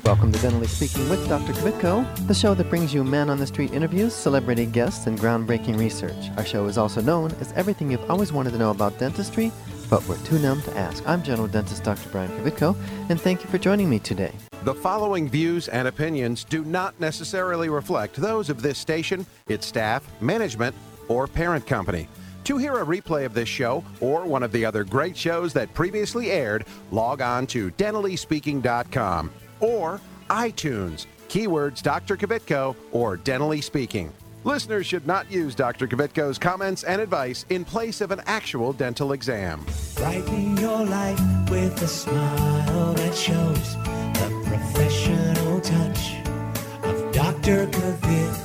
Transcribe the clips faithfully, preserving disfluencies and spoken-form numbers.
Welcome to Dentally Speaking with Doctor Kvitko, the show that brings you man-on-the-street interviews, celebrity guests, and groundbreaking research. Our show is also known as everything you've always wanted to know about dentistry, but we're too numb to ask. I'm general dentist Doctor Brian Kvitko, and thank you for joining me today. The following views and opinions do not necessarily reflect those of this station, its staff, management, or parent company. To hear a replay of this show or one of the other great shows that previously aired, log on to dentally speaking dot com or iTunes, keywords Doctor Kvitko or Dentally Speaking. Listeners should not use Doctor Kvitko's comments and advice in place of an actual dental exam. Brighten your life with a smile that shows the professional touch of Doctor Kvitko.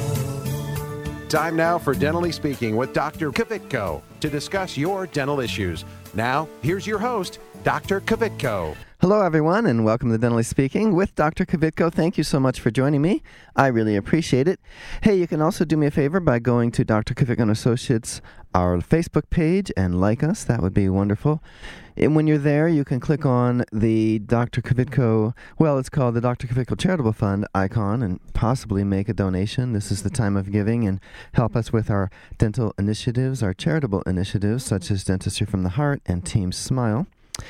Time now for Dentally Speaking with Doctor Kvitko to discuss your dental issues. Now, here's your host, Doctor Kvitko. Hello, everyone, and welcome to Dentally Speaking with Doctor Kvitko. Thank you so much for joining me. I really appreciate it. Hey, you can also do me a favor by going to Doctor Kvitko and Associates, our Facebook page, and like us. That would be wonderful. And when you're there, you can click on the Doctor Kvitko, well, it's called the Doctor Kvitko Charitable Fund icon and possibly make a donation. This is the time of giving and help us with our dental initiatives, our charitable initiatives, such as Dentistry from the Heart and Team Smile.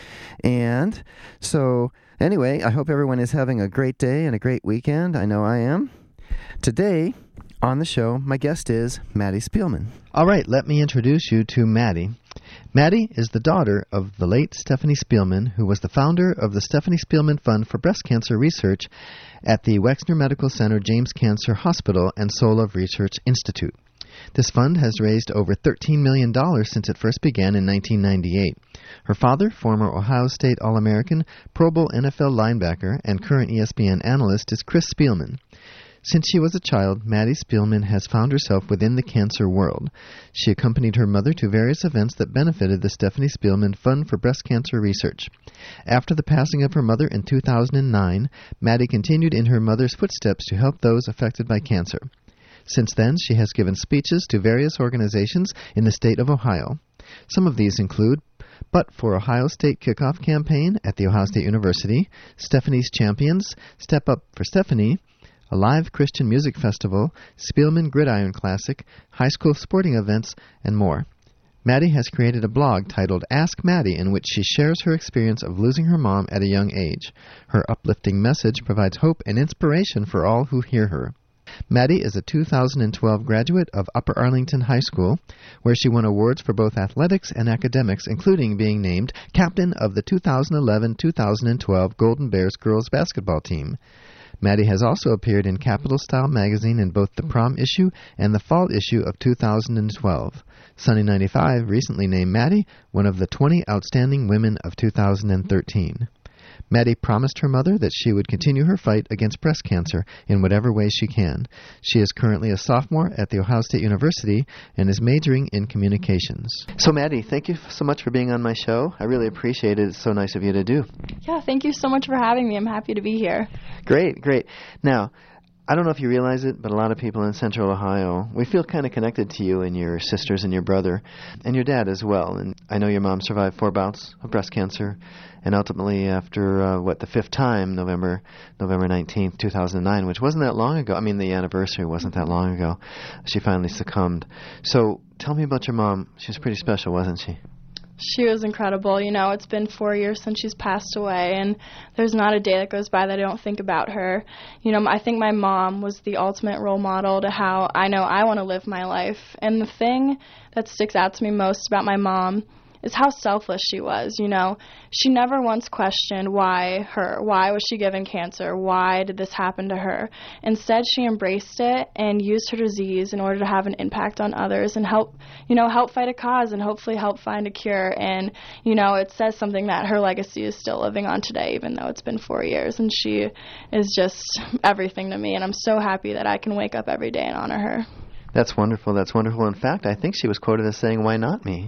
And so, anyway, I hope everyone is having a great day and a great weekend. I know I am. Today, on the show, my guest is Maddie Spielman. All right, let me introduce you to Maddie. Maddie is the daughter of the late Stephanie Spielman, who was the founder of the Stephanie Spielman Fund for Breast Cancer Research at the Wexner Medical Center James Cancer Hospital and Solove Research Institute. This fund has raised over thirteen million dollars since it first began in nineteen ninety-eight. Her father, former Ohio State All-American, Pro Bowl N F L linebacker, and current E S P N analyst is Chris Spielman. Since she was a child, Maddie Spielman has found herself within the cancer world. She accompanied her mother to various events that benefited the Stephanie Spielman Fund for Breast Cancer Research. After the passing of her mother in two thousand nine, Maddie continued in her mother's footsteps to help those affected by cancer. Since then, she has given speeches to various organizations in the state of Ohio. Some of these include But for Ohio State Kickoff Campaign at The Ohio State University, Stephanie's Champions, Step Up for Stephanie, a live Christian music festival, Spielman Gridiron Classic, high school sporting events, and more. Maddie has created a blog titled Ask Maddie, in which she shares her experience of losing her mom at a young age. Her uplifting message provides hope and inspiration for all who hear her. Maddie is a two thousand twelve graduate of Upper Arlington High School, where she won awards for both athletics and academics, including being named captain of the two thousand eleven two thousand twelve Golden Bears girls basketball team. Maddie has also appeared in Capital Style magazine in both the prom issue and the fall issue of two thousand twelve. Sunny ninety-five recently named Maddie one of the twenty outstanding women of two thousand thirteen. Maddie promised her mother that she would continue her fight against breast cancer in whatever way she can. She is currently a sophomore at The Ohio State University and is majoring in communications. So, Maddie, thank you so much for being on my show. I really appreciate it. It's so nice of you to do. Yeah, thank you so much for having me. I'm happy to be here. Great, great. Now, I don't know if you realize it, but a lot of people in Central Ohio, we feel kind of connected to you and your sisters and your brother and your dad as well. And I know your mom survived four bouts of breast cancer, and ultimately after, uh, what, the fifth time, November November nineteenth, two thousand nine, which wasn't that long ago. I mean, the anniversary wasn't that long ago. She finally succumbed. So tell me about your mom. She was pretty special, wasn't she? She was incredible. You know, it's been four years since she's passed away, and there's not a day that goes by that I don't think about her. You know, I think my mom was the ultimate role model to how I know I want to live my life. And the thing that sticks out to me most about my mom is how selfless she was, you know. She never once questioned why her, why was she given cancer, why did this happen to her. Instead, she embraced it and used her disease in order to have an impact on others and help, you know, help fight a cause and hopefully help find a cure. And, you know, it says something that her legacy is still living on today, even though it's been four years. And she is just everything to me, and I'm so happy that I can wake up every day and honor her. That's wonderful. That's wonderful. In fact, I think she was quoted as saying, "Why not me?"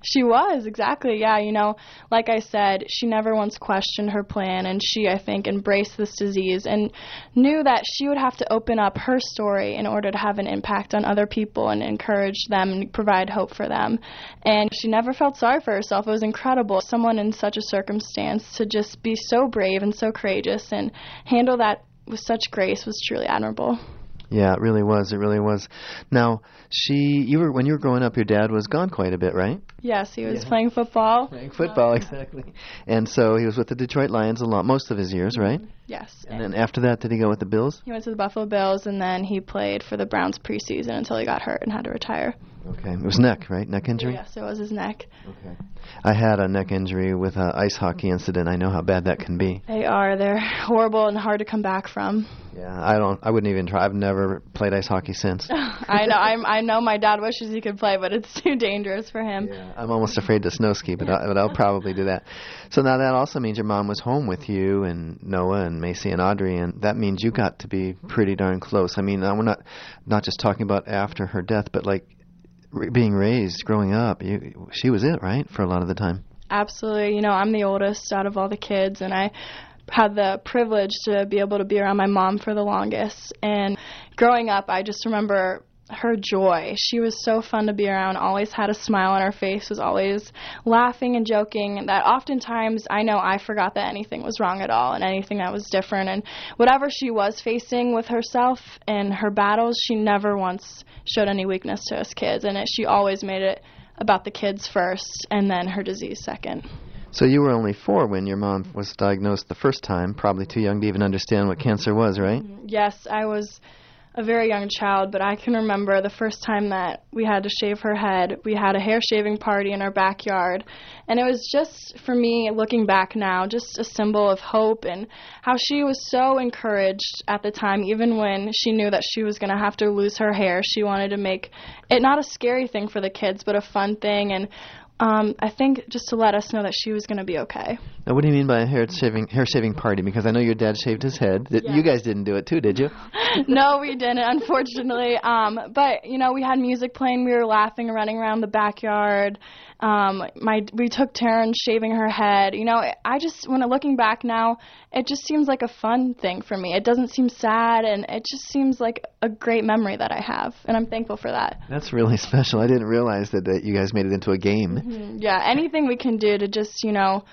She was, exactly, yeah. You know, like I said, she never once questioned her plan, and she, I think, embraced this disease and knew that she would have to open up her story in order to have an impact on other people and encourage them and provide hope for them. And she never felt sorry for herself. It was incredible. Someone in such a circumstance to just be so brave and so courageous and handle that with such grace was truly admirable. Yeah, it really was. It really was. Now, she, you were when you were growing up, your dad was gone quite a bit, right? Yes, he was Yeah. playing football. Playing football, exactly. And so he was with the Detroit Lions a lot, most of his years, right? Yes. And then after that, did he go with the Bills? He went to the Buffalo Bills, and then he played for the Browns preseason until he got hurt and had to retire. Okay. It was neck, right? Neck injury? Yes, it was his neck. Okay. I had a neck injury with an ice hockey incident. I know how bad that can be. They are. They're horrible and hard to come back from. Yeah, I don't. I wouldn't even try. I've never played ice hockey since. I know. I'm, I know my dad wishes he could play, but it's too dangerous for him. Yeah, I'm almost afraid to snow ski, but, I, but I'll probably do that. So now that also means your mom was home with you and Noah and Macy and Audrey, and that means you got to be pretty darn close. I mean, we're not not just talking about after her death, but like r- being raised, growing up. You, she was it, right, for a lot of the time. Absolutely. You know, I'm the oldest out of all the kids, and I had the privilege to be able to be around my mom for the longest. And growing up, I just remember her joy. She was so fun to be around, always had a smile on her face, was always laughing and joking, that oftentimes I know I forgot that anything was wrong at all and anything that was different. And whatever she was facing with herself and her battles, she never once showed any weakness to us kids. And it, she always made it about the kids first and then her disease second. So you were only four when your mom was diagnosed the first time, probably too young to even understand what cancer was, right? Yes, I was a very young child, but I can remember the first time that we had to shave her head. We had a hair shaving party in our backyard, and it was just, for me, looking back now, just a symbol of hope and how she was so encouraged at the time, even when she knew that she was going to have to lose her hair. She wanted to make it not a scary thing for the kids, but a fun thing, and Um, I think just to let us know that she was going to be okay. Now, what do you mean by a hair shaving hair shaving party? Because I know your dad shaved his head. Th- Yeah. You guys didn't do it too, did you? No, we didn't, unfortunately. Um, but, you know, we had music playing. We were laughing, running around the backyard. Um, my we took turns shaving her head. You know, I just, when I'm looking back now, it just seems like a fun thing for me. It doesn't seem sad, and it just seems like a great memory that I have, and I'm thankful for that. That's really special. I didn't realize that, that you guys made it into a game. Mm, Yeah, anything we can do to just, you know,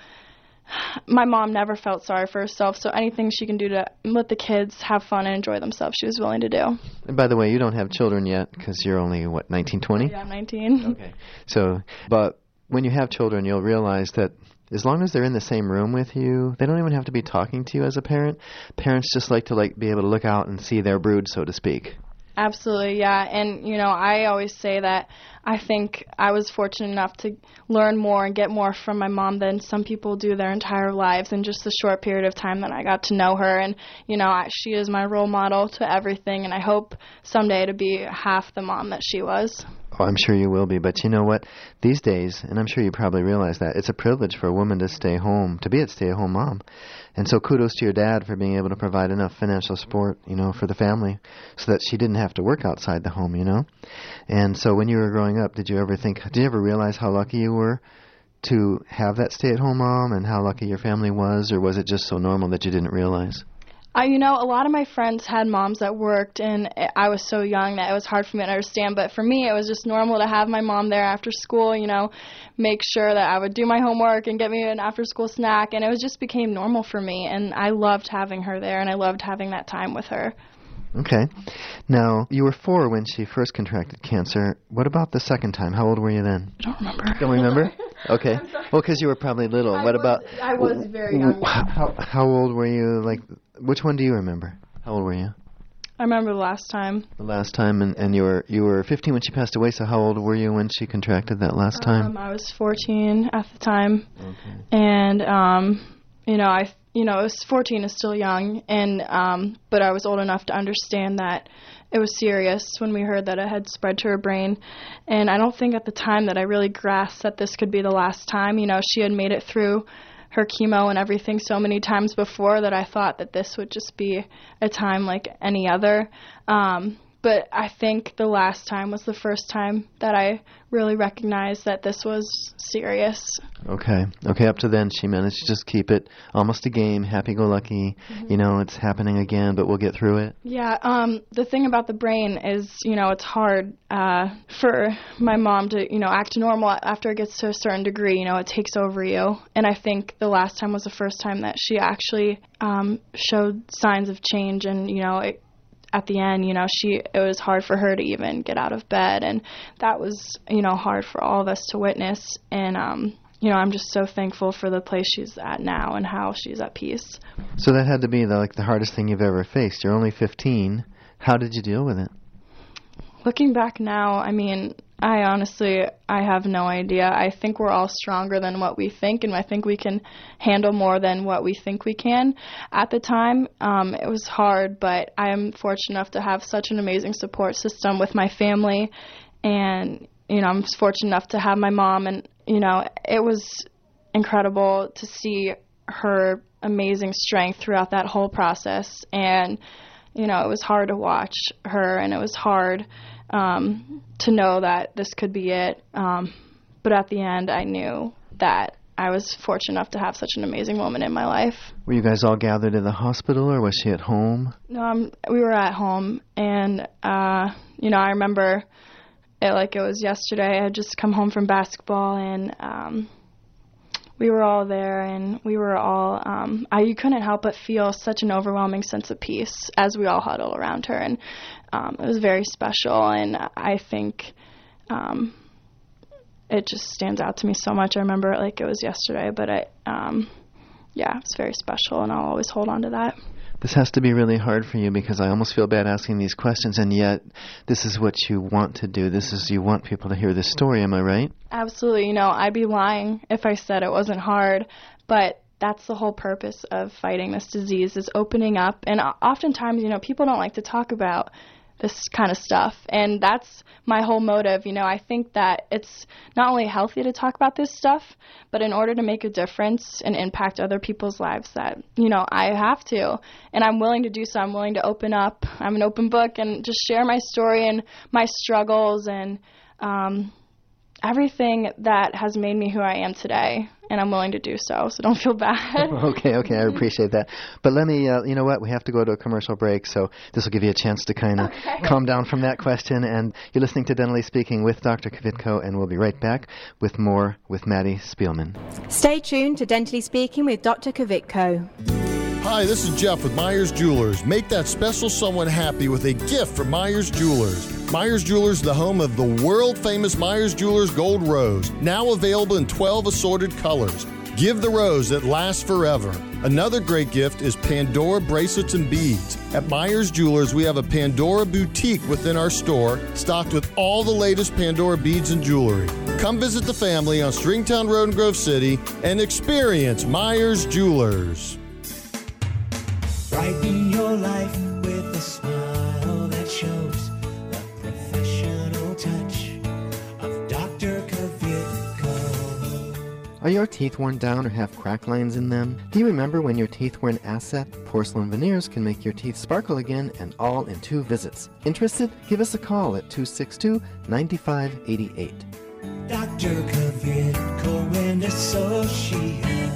my mom never felt sorry for herself, so anything she can do to let the kids have fun and enjoy themselves, she was willing to do. And by the way, you don't have children yet because you're only, what, nineteen, twenty? Yeah, I'm nineteen. Okay. So, but when you have children, you'll realize that as long as they're in the same room with you, they don't even have to be talking to you as a parent. Parents just like to like be able to look out and see their brood, so to speak. Absolutely, yeah. And, you know, I always say that I think I was fortunate enough to learn more and get more from my mom than some people do their entire lives in just the short period of time that I got to know her. And, you know, I, she is my role model to everything, and I hope someday to be half the mom that she was. Oh, I'm sure you will be. But you know what? These days, and I'm sure you probably realize that, it's a privilege for a woman to stay home, to be a stay-at-home mom. And so kudos to your dad for being able to provide enough financial support, you know, for the family so that she didn't have to work outside the home, you know. And so when you were growing up, did you ever think, did you ever realize how lucky you were to have that stay-at-home mom and how lucky your family was, or was it just so normal that you didn't realize? I, you know, a lot of my friends had moms that worked, and I was so young that it was hard for me to understand. But for me, it was just normal to have my mom there after school, you know, make sure that I would do my homework and get me an after-school snack. And it was just became normal for me, and I loved having her there, and I loved having that time with her. Okay. Now, you were four when she first contracted cancer. What about the second time? How old were you then? I don't remember. Don't remember? Okay. Well, because you were probably little. I what was, about... I was very young. How, how old were you? Like, which one do you remember? How old were you? I remember the last time. The last time, and, and you were you were fifteen when she passed away, so how old were you when she contracted that last time? Um, I was fourteen at the time. Okay. And, um, you know, I... You know, it was fourteen is still young, and um, but I was old enough to understand that it was serious when we heard that it had spread to her brain. And I don't think at the time that I really grasped that this could be the last time. You know, she had made it through her chemo and everything so many times before that I thought that this would just be a time like any other. Um, but I think the last time was the first time that I really recognized that this was serious. Okay. Okay, up to then she managed to just keep it almost a game, happy-go-lucky. Mm-hmm. You know, it's happening again, but we'll get through it. Yeah, um, the thing about the brain is, you know, it's hard uh, for my mom to, you know, act normal after it gets to a certain degree. You know, it takes over you. And I think the last time was the first time that she actually um, showed signs of change. And, you know, it, at the end, you know, she it was hard for her to even get out of bed. And that was, you know, hard for all of us to witness. And, um, you know, I'm just so thankful for the place she's at now and how she's at peace. So that had to be the, like the hardest thing you've ever faced. You're only fifteen. How did you deal with it? Looking back now, I mean, I honestly, I have no idea. I think we're all stronger than what we think, and I think we can handle more than what we think we can. At the time, um, it was hard, but I am fortunate enough to have such an amazing support system with my family, and, you know, I'm fortunate enough to have my mom, and, you know, it was incredible to see her amazing strength throughout that whole process, and, you know, it was hard to watch her, and it was hard um, to know that this could be it. Um, but at the end, I knew that I was fortunate enough to have such an amazing woman in my life. Were you guys all gathered at the hospital, or was she at home? No, um, we were at home, and, uh, you know, I remember it like it was yesterday. I had just come home from basketball, and um, we were all there, and we were all, um, I you couldn't help but feel such an overwhelming sense of peace as we all huddled around her, and um, it was very special, and I think um, it just stands out to me so much. I remember it like it was yesterday, but I, um, yeah, it's very special, and I'll always hold on to that. This has to be really hard for you, because I almost feel bad asking these questions, and yet this is what you want to do. This is, you want people to hear this story, am I right? Absolutely. You know, I'd be lying if I said it wasn't hard, but that's the whole purpose of fighting this disease, is opening up. And oftentimes, you know, people don't like to talk about this kind of stuff, and that's my whole motive. You know, I think that it's not only healthy to talk about this stuff, but in order to make a difference and impact other people's lives, that, you know, I have to, and I'm willing to do so. I'm willing to open up. I'm an open book and just share my story and my struggles and um, everything that has made me who I am today, and I'm willing to do so, so don't feel bad. okay, okay, I appreciate that. But let me, uh, you know what, we have to go to a commercial break, so this will give you a chance to kind of okay. calm down from that question. And you're listening to Dentally Speaking with Doctor Kvitko, and we'll be right back with more with Maddie Spielman. Stay tuned to Dentally Speaking with Doctor Kvitko. Hi, this is Jeff with Myers Jewelers. Make that special someone happy with a gift from Myers Jewelers. Myers Jewelers is the home of the world-famous Myers Jewelers Gold Rose, now available in twelve assorted colors. Give the rose that lasts forever. Another great gift is Pandora bracelets and beads. At Myers Jewelers, we have a Pandora boutique within our store, stocked with all the latest Pandora beads and jewelry. Come visit the family on Stringtown Road in Grove City and experience Myers Jewelers. Brighten your life with a smile that shows the professional touch of Doctor Kvitko. Are your teeth worn down or have crack lines in them? Do you remember when your teeth were an asset? Porcelain veneers can make your teeth sparkle again, and all in two visits. Interested? Give us a call at two six two, nine five eight eight. Doctor Kvitko and Associates.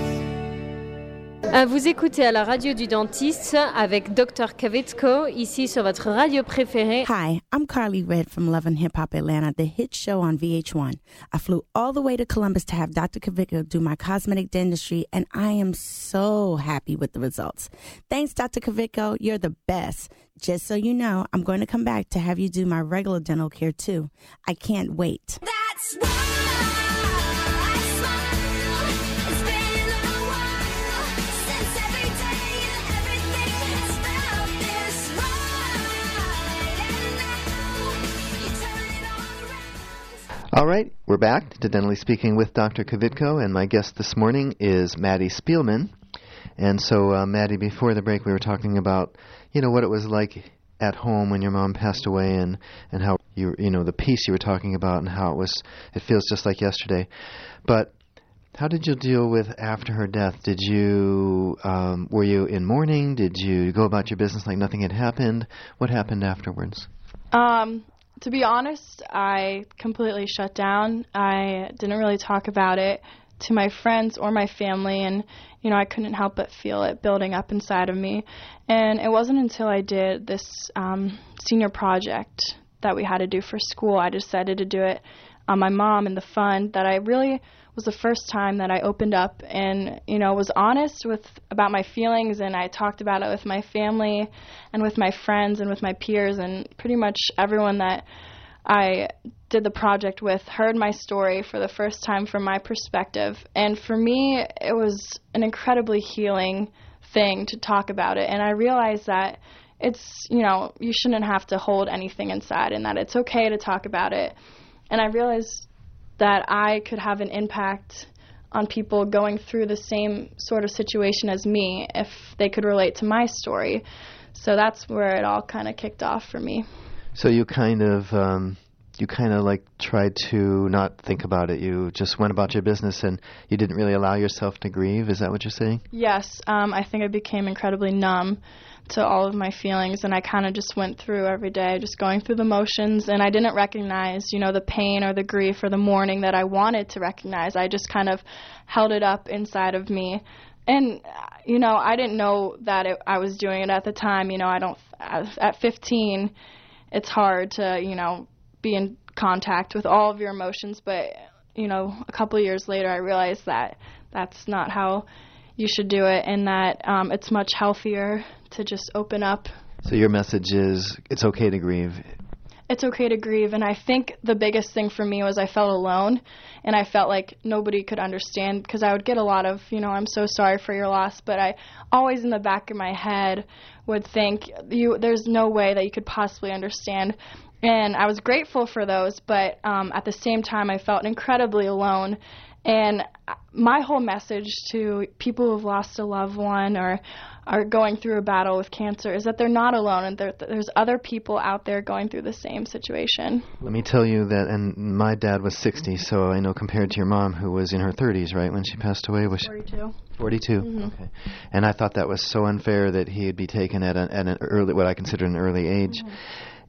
Vous écoutez à la radio du dentiste avec docteur Kvitko, ici sur votre radio préférée. Hi, I'm Carly Red from Love and Hip Hop Atlanta, the hit show on V H one. I flew all the way to Columbus to have Doctor Kvitko do my cosmetic dentistry, and I am so happy with the results. Thanks, Doctor Kvitko. You're the best. Just so you know, I'm going to come back to have you do my regular dental care, too. I can't wait. That's why. All right, we're back to Dentally Speaking with Doctor Kvitko, and my guest this morning is Maddie Spielman. And so, uh, Maddie, before the break, we were talking about, you know, what it was like at home when your mom passed away, and, and how you, you know, the peace you were talking about, and how it was, it feels just like yesterday. But How did you deal with after her death? Did you, um, were you in mourning? Did you go about your business like nothing had happened? What happened afterwards? Um, to be honest, I completely shut down. I didn't really talk about it to my friends or my family, and, you know, I couldn't help but feel it building up inside of me. And it wasn't until I did this um, senior project that we had to do for school, I decided to do it on my mom and the fund, that I really was the first time that I opened up and, you know, was honest with about my feelings, and I talked about it with my family and with my friends and with my peers, and pretty much everyone that I did the project with heard my story for the first time from my perspective. And for me, it was an incredibly healing thing to talk about it. And I realized that it's, you know, you shouldn't have to hold anything inside, and that it's okay to talk about it. And I realized that I could have an impact on people going through the same sort of situation as me if they could relate to my story. So that's where it all kind of kicked off for me. So you kind of, um, you kind of like tried to not think about it. You just went about your business and you didn't really allow yourself to grieve. Is that what you're saying? Yes. Um, I think I became incredibly numb to all of my feelings, and I kind of just went through every day, just going through the motions, and I didn't recognize, you know, the pain or the grief or the mourning that I wanted to recognize. I just kind of held it up inside of me. And, you know, I didn't know that it, I was doing it at the time. You know, I don't, at fifteen, it's hard to, you know, be in contact with all of your emotions, but, you know, a couple of years later I realized that that's not how you should do it, and that um, it's much healthier to just open up. So your message is it's okay to grieve. It's okay to grieve, and I think the biggest thing for me was I felt alone, and I felt like nobody could understand, because I would get a lot of, you know, I'm so sorry for your loss, but I always in the back of my head would think, you, there's no way that you could possibly understand. And I was grateful for those, but um, at the same time I felt incredibly alone. And my whole message to people who've lost a loved one or are going through a battle with cancer is that they're not alone, and there, there's other people out there going through the same situation. Let me tell you that, and my dad was sixty, so I know compared to your mom, who was in her thirties, right, when she passed away? Was forty-two. forty-two? Mm-hmm. Okay. And I thought that was so unfair that he'd be taken at an, at an early, what I consider an early age. Mm-hmm.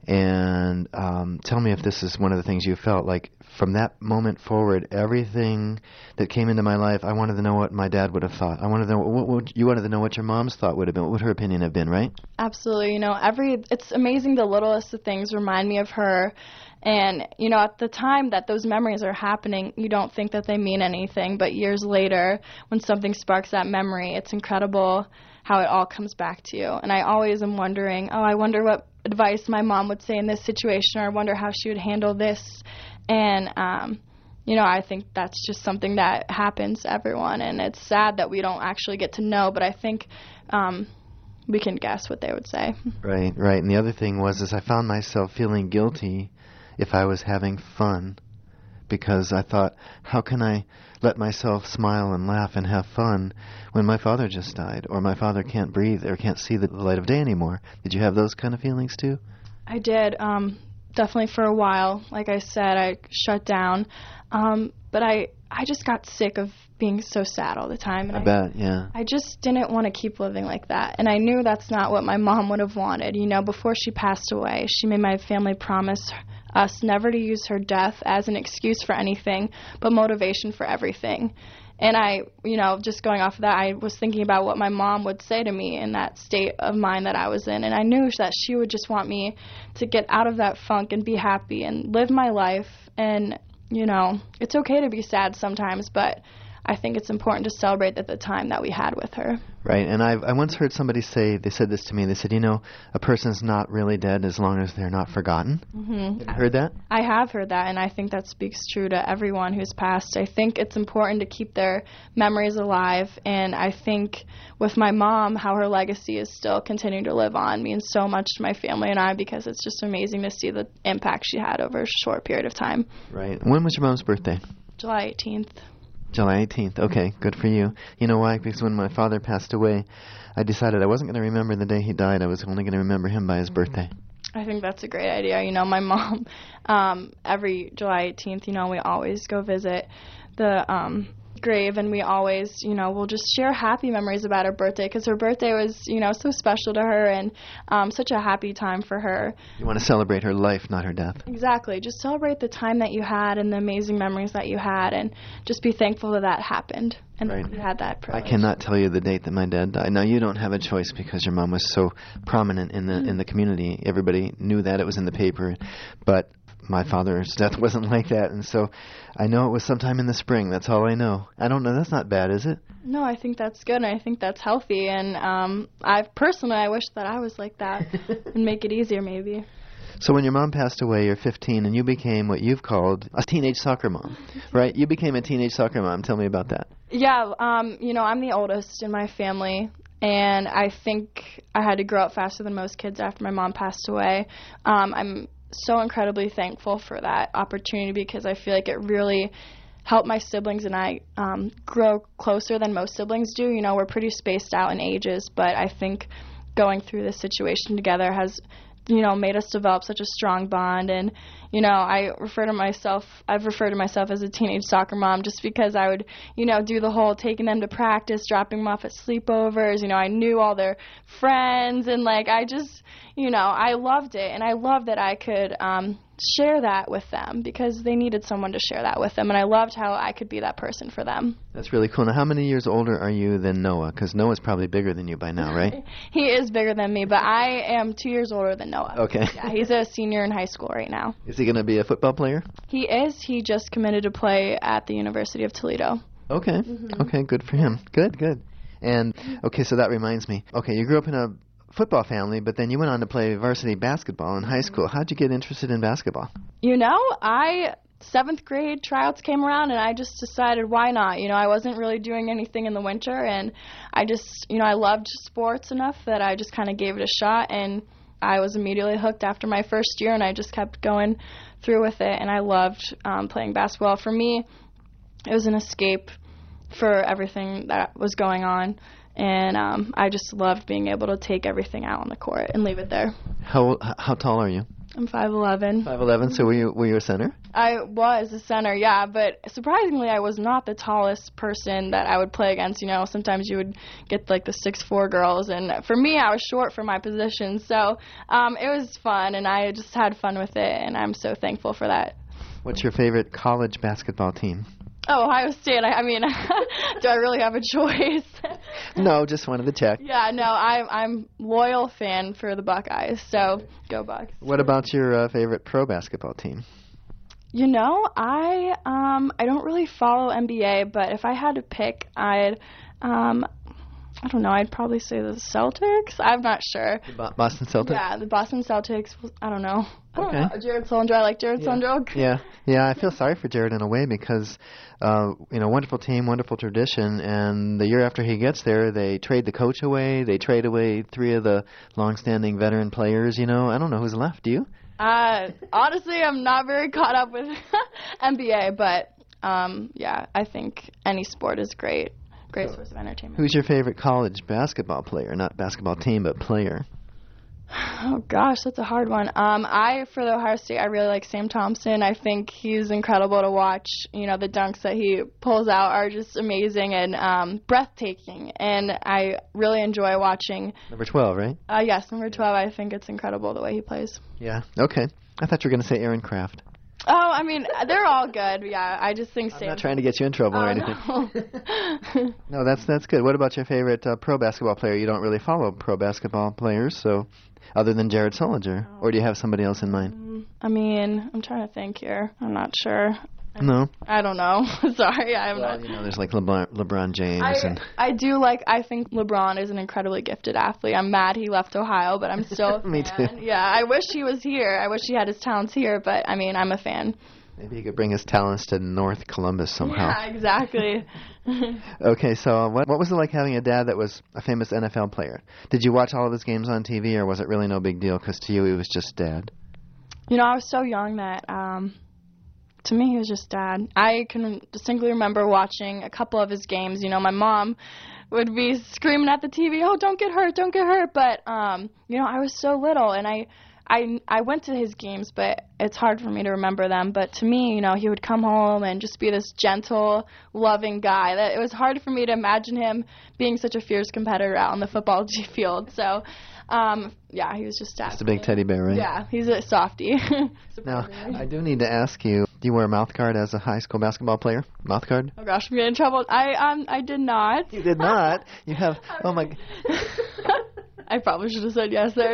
And um, tell me if this is one of the things you felt like from that moment forward, everything that came into my life, I wanted to know what my dad would have thought. I wanted to know what, what you wanted to know what your mom's thought would have been. What would her opinion have been, right? Absolutely. You know, every it's amazing the littlest of things remind me of her. And, you know, at the time that those memories are happening, you don't think that they mean anything. But years later, when something sparks that memory, it's incredible how it all comes back to you. And I always am wondering, oh, I wonder what advice my mom would say in this situation, or I wonder how she would handle this. And, um, you know, I think that's just something that happens to everyone. And it's sad that we don't actually get to know, but I think um, we can guess what they would say. Right, right. And the other thing was is I found myself feeling guilty if I was having fun, because I thought, how can I let myself smile and laugh and have fun when my father just died, or my father can't breathe or can't see the light of day anymore? Did you have those kind of feelings too? I did, um, definitely for a while. Like I said, I shut down, um, but I, I just got sick of being so sad all the time. And I, I bet, yeah. I just didn't want to keep living like that, and I knew that's not what my mom would have wanted. You know, before she passed away, she made my family promise us never to use her death as an excuse for anything, but motivation for everything. And I, you know, just going off of that, I was thinking about what my mom would say to me in that state of mind that I was in. And I knew that she would just want me to get out of that funk and be happy and live my life. And, you know, it's okay to be sad sometimes, but I think it's important to celebrate at the time that we had with her. Right, and I've, I once heard somebody say, they said this to me, they said, you know, a person's not really dead as long as they're not forgotten. Mm-hmm. Have you heard that? I have heard that, and I think that speaks true to everyone who's passed. I think it's important to keep their memories alive, and I think with my mom, how her legacy is still continuing to live on means so much to my family and I, because it's just amazing to see the impact she had over a short period of time. Right. When was your mom's birthday? July eighteenth. July eighteenth. Okay, good for you. You know why? Because when my father passed away, I decided I wasn't going to remember the day he died. I was only going to remember him by his birthday. I think that's a great idea. You know, my mom, um, every July eighteenth, you know, we always go visit the um, grave, and we always, you know, will just share happy memories about her birthday, because her birthday was, you know, so special to her, and um, such a happy time for her. You want to celebrate her life, not her death. Exactly. Just celebrate the time that you had and the amazing memories that you had, and just be thankful that that happened and Right. that you had that privilege. I cannot tell you the date that my dad died. Now, you don't have a choice because your mom was so prominent in the Mm-hmm. in the community. Everybody knew that. It was in the paper. But my father's death wasn't like that, and so I know it was sometime in the spring. That's all I know. I don't know. That's not bad, is it? No, I think that's good, and I think that's healthy, and um, I personally, I wish that I was like that and make it easier maybe. So when your mom passed away, you're fifteen, and you became what you've called a teenage soccer mom, right? You became a teenage soccer mom. Tell me about that. Yeah, um, you know, I'm the oldest in my family, and I think I had to grow up faster than most kids after my mom passed away. Um, I'm so incredibly thankful for that opportunity, because I feel like it really helped my siblings and I um, grow closer than most siblings do. You know, we're pretty spaced out in ages, but I think going through this situation together has, you know, made us develop such a strong bond. And, you know, I refer to myself, I've referred to myself as a teenage soccer mom, just because I would, you know, do the whole taking them to practice, dropping them off at sleepovers. You know, I knew all their friends, and, like, I just, you know, I loved it. And I loved that I could um, share that with them, because they needed someone to share that with them. And I loved how I could be that person for them. That's really cool. Now, how many years older are you than Noah? Because Noah's probably bigger than you by now, right? He is bigger than me, but I am two years older than Noah. Okay. Yeah, he's a senior in high school right now. Is he going to be a football player? He is. He just committed to play at the University of Toledo. Okay. Mm-hmm. Okay, good for him. Good, good. And, okay, so that reminds me. Okay, you grew up in a football family, but then you went on to play varsity basketball in high school. How'd you get interested in basketball? You know, I... seventh grade tryouts came around, and I just decided, why not? You know, I wasn't really doing anything in the winter, and I just, you know, I loved sports enough that I just kind of gave it a shot, and I was immediately hooked after my first year, and I just kept going through with it, and I loved um, playing basketball. For me, it was an escape for everything that was going on, and um, I just loved being able to take everything out on the court and leave it there. How how tall are you? I'm five eleven. five eleven, so were you, were you a center? I was a center, yeah, but surprisingly, I was not the tallest person that I would play against. You know, sometimes you would get, like, the six foot four girls, and for me, I was short for my position, so um, it was fun, and I just had fun with it, and I'm so thankful for that. What's your favorite college basketball team? Oh, Ohio State. I, I mean, do I really have a choice? No, just wanted to check. Yeah, no, I'm I'm loyal fan for the Buckeyes, so go Bucks. What about your uh, favorite pro basketball team? You know, I um I don't really follow N B A, but if I had to pick, I'd um I don't know, I'd probably say the Celtics. I'm not sure. The Bo- Boston Celtics? Yeah, the Boston Celtics. I don't know. I don't Okay. know. Jared Sullinger. I like Jared Yeah. Sullinger. Yeah, yeah. I feel sorry for Jared in a way because, uh, you know, wonderful team, wonderful tradition, and the year after he gets there, they trade the coach away. They trade away three of the long-standing veteran players. You know, I don't know who's left. Do you? Uh, honestly, I'm not very caught up with N B A, but um, yeah, I think any sport is great. Great source of entertainment. Who's your favorite college basketball player? Not basketball team, but player. Oh gosh, that's a hard one. Um, I for the Ohio State, I really like Sam Thompson. I think he's incredible to watch. You know, the dunks that he pulls out are just amazing and um, breathtaking, and I really enjoy watching. Number twelve, right? Uh, yes, number twelve. I think it's incredible the way he plays. Yeah. Okay. I thought you were going to say Aaron Kraft. Oh, I mean, they're all good. Yeah, I just think I'm Sam. not trying to get you in trouble Oh, or anything. no. No, that's that's good. What about your favorite uh, pro basketball player? You don't really follow pro basketball players, so other than Jared Sullinger, or do you have somebody else in mind? I mean, I'm trying to think here. I'm not sure. No. I don't know. Sorry, I'm Well, not. you know, there's like LeBron, LeBron James I, and I do like, I think LeBron is an incredibly gifted athlete. I'm mad he left Ohio, but I'm still a fan. Me too. Yeah, I wish he was here. I wish he had his talents here, but I mean, I'm a fan. maybe he could bring his talents to North Columbus somehow. Yeah, exactly. Okay, so uh, what what was it like having a dad that was a famous N F L player? Did you watch all of his games on T V, or was it really no big deal because to you he was just dad? You know, I was so young that, um, to me, he was just dad. I can distinctly remember watching a couple of his games. You know, my mom would be screaming at the T V, oh, don't get hurt, don't get hurt. But, um, you know, I was so little, and I, I, I went to his games, but it's hard for me to remember them. But to me, you know, he would come home and just be this gentle, loving guy. That it was hard for me to imagine him being such a fierce competitor out on the football field. So, um, yeah, he was just Just a big teddy bear, right? Yeah, he's a softie. Now, I do need to ask you, do you wear a mouth guard as a high school basketball player? Mouth guard? Oh gosh, I'm getting in trouble. I um I did not. You did not? You have, oh my... I probably should have said yes there.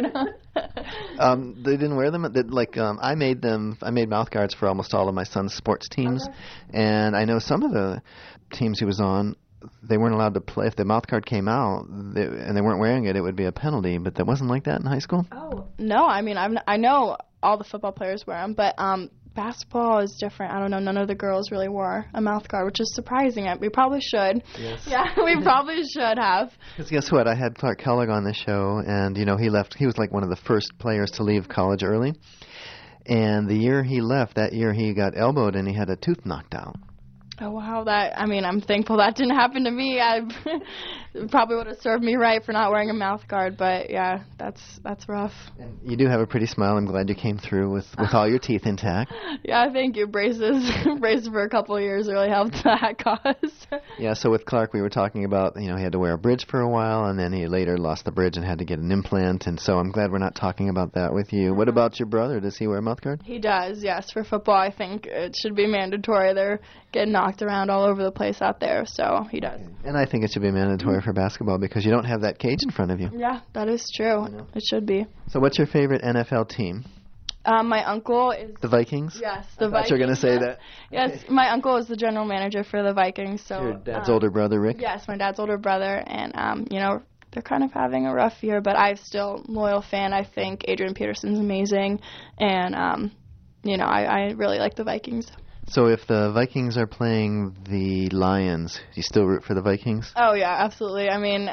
um, they didn't wear them. They, like um, I made them. I made mouth guards for almost all of my son's sports teams, okay. And I know some of the teams he was on, they weren't allowed to play. If the mouth guard came out they, and they weren't wearing it, it would be a penalty. But that wasn't like that in high school. Oh no, I mean I've, I know all the football players wear them, but um. basketball is different. I don't know. None of the girls really wore a mouth guard, which is surprising. We probably should. Yes. Yeah, we probably should have. Because guess what? I had Clark Kellogg on the show, and, you know, he left. He was like one of the first players to leave college early. And the year he left, that year he got elbowed and he had a tooth knocked out. Oh, wow. That, I mean, I'm thankful that didn't happen to me. I probably would have served me right for not wearing a mouth guard, but yeah, that's that's rough. And you do have a pretty smile. I'm glad you came through with, with all your teeth intact. Yeah, thank you. Braces braces for a couple of years really helped that cause. Yeah, so with Clark, we were talking about, you know, he had to wear a bridge for a while, and then he later lost the bridge and had to get an implant, and so I'm glad we're not talking about that with you. Mm-hmm. What about your brother? Does he wear a mouth guard? He does, yes. For football, I think it should be mandatory. They're getting knocked around all over the place out there, so he does. And I think it should be mandatory for basketball because you don't have that cage in front of you. Yeah, that is true. It should be. So what's your favorite N F L team? Um, my uncle is... The Vikings? Yes, the I Vikings. You were going to say that. Yes, okay. My uncle is the general manager for the Vikings. So your dad's um, older brother, Rick? Yes, my dad's older brother, and, um, you know, they're kind of having a rough year, but I'm still a loyal fan. I think Adrian Peterson's amazing, and, um, you know, I, I really like the Vikings. So if the Vikings are playing the Lions, do you still root for the Vikings? Oh, yeah, absolutely. I mean,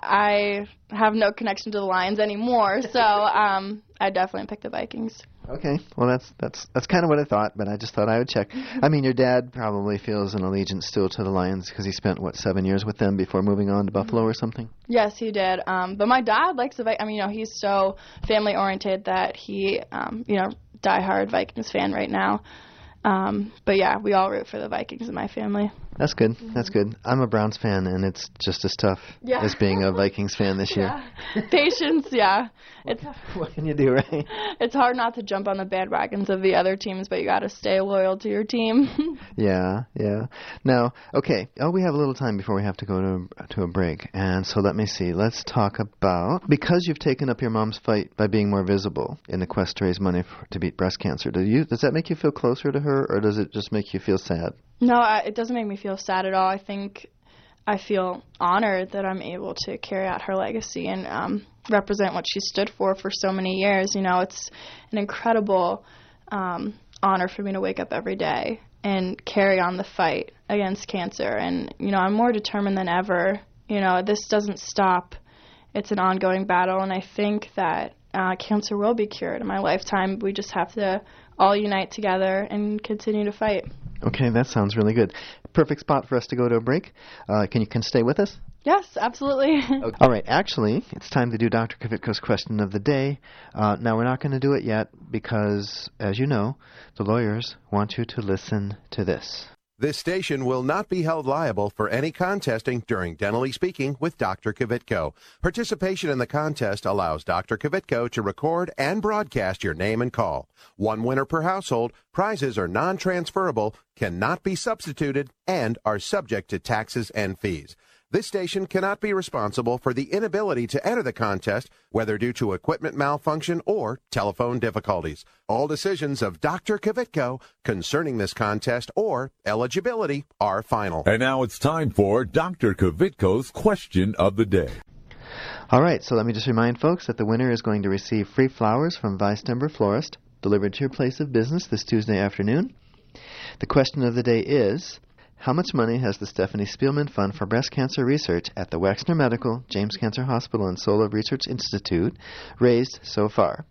I have no connection to the Lions anymore, so um, I definitely pick the Vikings. Okay, well that's that's that's kind of what I thought, but I just thought I would check. I mean, your dad probably feels an allegiance still to the Lions because he spent what seven years with them before moving on to Buffalo or something. Yes, he did. Um, but my dad likes the Vikings. I mean, you know, he's so family oriented that he, um, you know, diehard Vikings fan right now. Um, but yeah, we all root for the Vikings in my family. That's good. Mm-hmm. That's good. I'm a Browns fan, and it's just as tough yeah. as being a Vikings fan this year. Yeah. Patience, yeah. It's, what can you do, right? It's hard not to jump on the bandwagons of the other teams, but you got to stay loyal to your team. yeah, yeah. Now, okay. Oh, we have a little time before we have to go to to a break, and so let me see. Let's talk about because you've taken up your mom's fight by being more visible in the quest to raise money for, to beat breast cancer. Do you? Does that make you feel closer to her, or does it just make you feel sad? No, I, it doesn't make me feel sad at all. I think I feel honored that I'm able to carry out her legacy and um, represent what she stood for for so many years. You know, it's an incredible um, honor for me to wake up every day and carry on the fight against cancer. And, you know, I'm more determined than ever. You know, this doesn't stop. It's an ongoing battle, and I think that uh, cancer will be cured in my lifetime. We just have to all unite together and continue to fight. Okay, that sounds really good. Perfect spot for us to go to a break. Uh, can you can stay with us? Yes, absolutely. Okay. All right, actually, it's time to do Doctor Kvitko's question of the day. Uh, now, we're not going to do it yet because, as you know, the lawyers want you to listen to this. This station will not be held liable for any contesting during Dentally Speaking with Doctor Kvitko. Participation in the contest allows Doctor Kvitko to record and broadcast your name and call. One winner per household, prizes are non-transferable, cannot be substituted, and are subject to taxes and fees. This station cannot be responsible for the inability to enter the contest, whether due to equipment malfunction or telephone difficulties. All decisions of Doctor Kvitko concerning this contest or eligibility are final. And now it's time for Doctor Kvitko's question of the day. All right, so let me just remind folks that the winner is going to receive free flowers from Weistember Florist delivered to your place of business this Tuesday afternoon. The question of the day is, how much money has the Stephanie Spielman Fund for Breast Cancer Research at the Wexner Medical, James Cancer Hospital, and Solar Research Institute raised so far?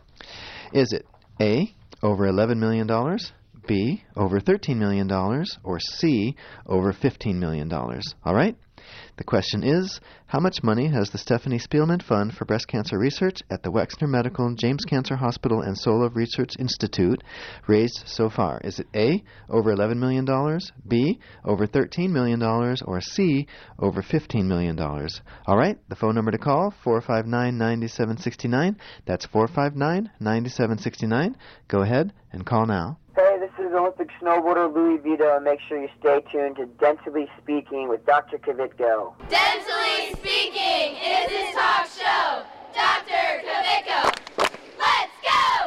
Is it A, over eleven million dollars, B, over thirteen million dollars, or C, over fifteen million dollars? All right? The question is, how much money has the Stephanie Spielman Fund for Breast Cancer Research at the Wexner Medical, James Cancer Hospital, and Solove Research Institute raised so far? Is it A, over eleven million dollars, B, over thirteen million dollars, or C, over fifteen million dollars? All right, the phone number to call, four five nine, nine seven six nine. That's four five nine, nine seven six nine. Go ahead and call now. Hey, this is Olympic snowboarder Louis Vito, and make sure you stay tuned to Dentally Speaking with Doctor Kvitko. Dentally Speaking is his talk show. Doctor Kvitko. Let's go!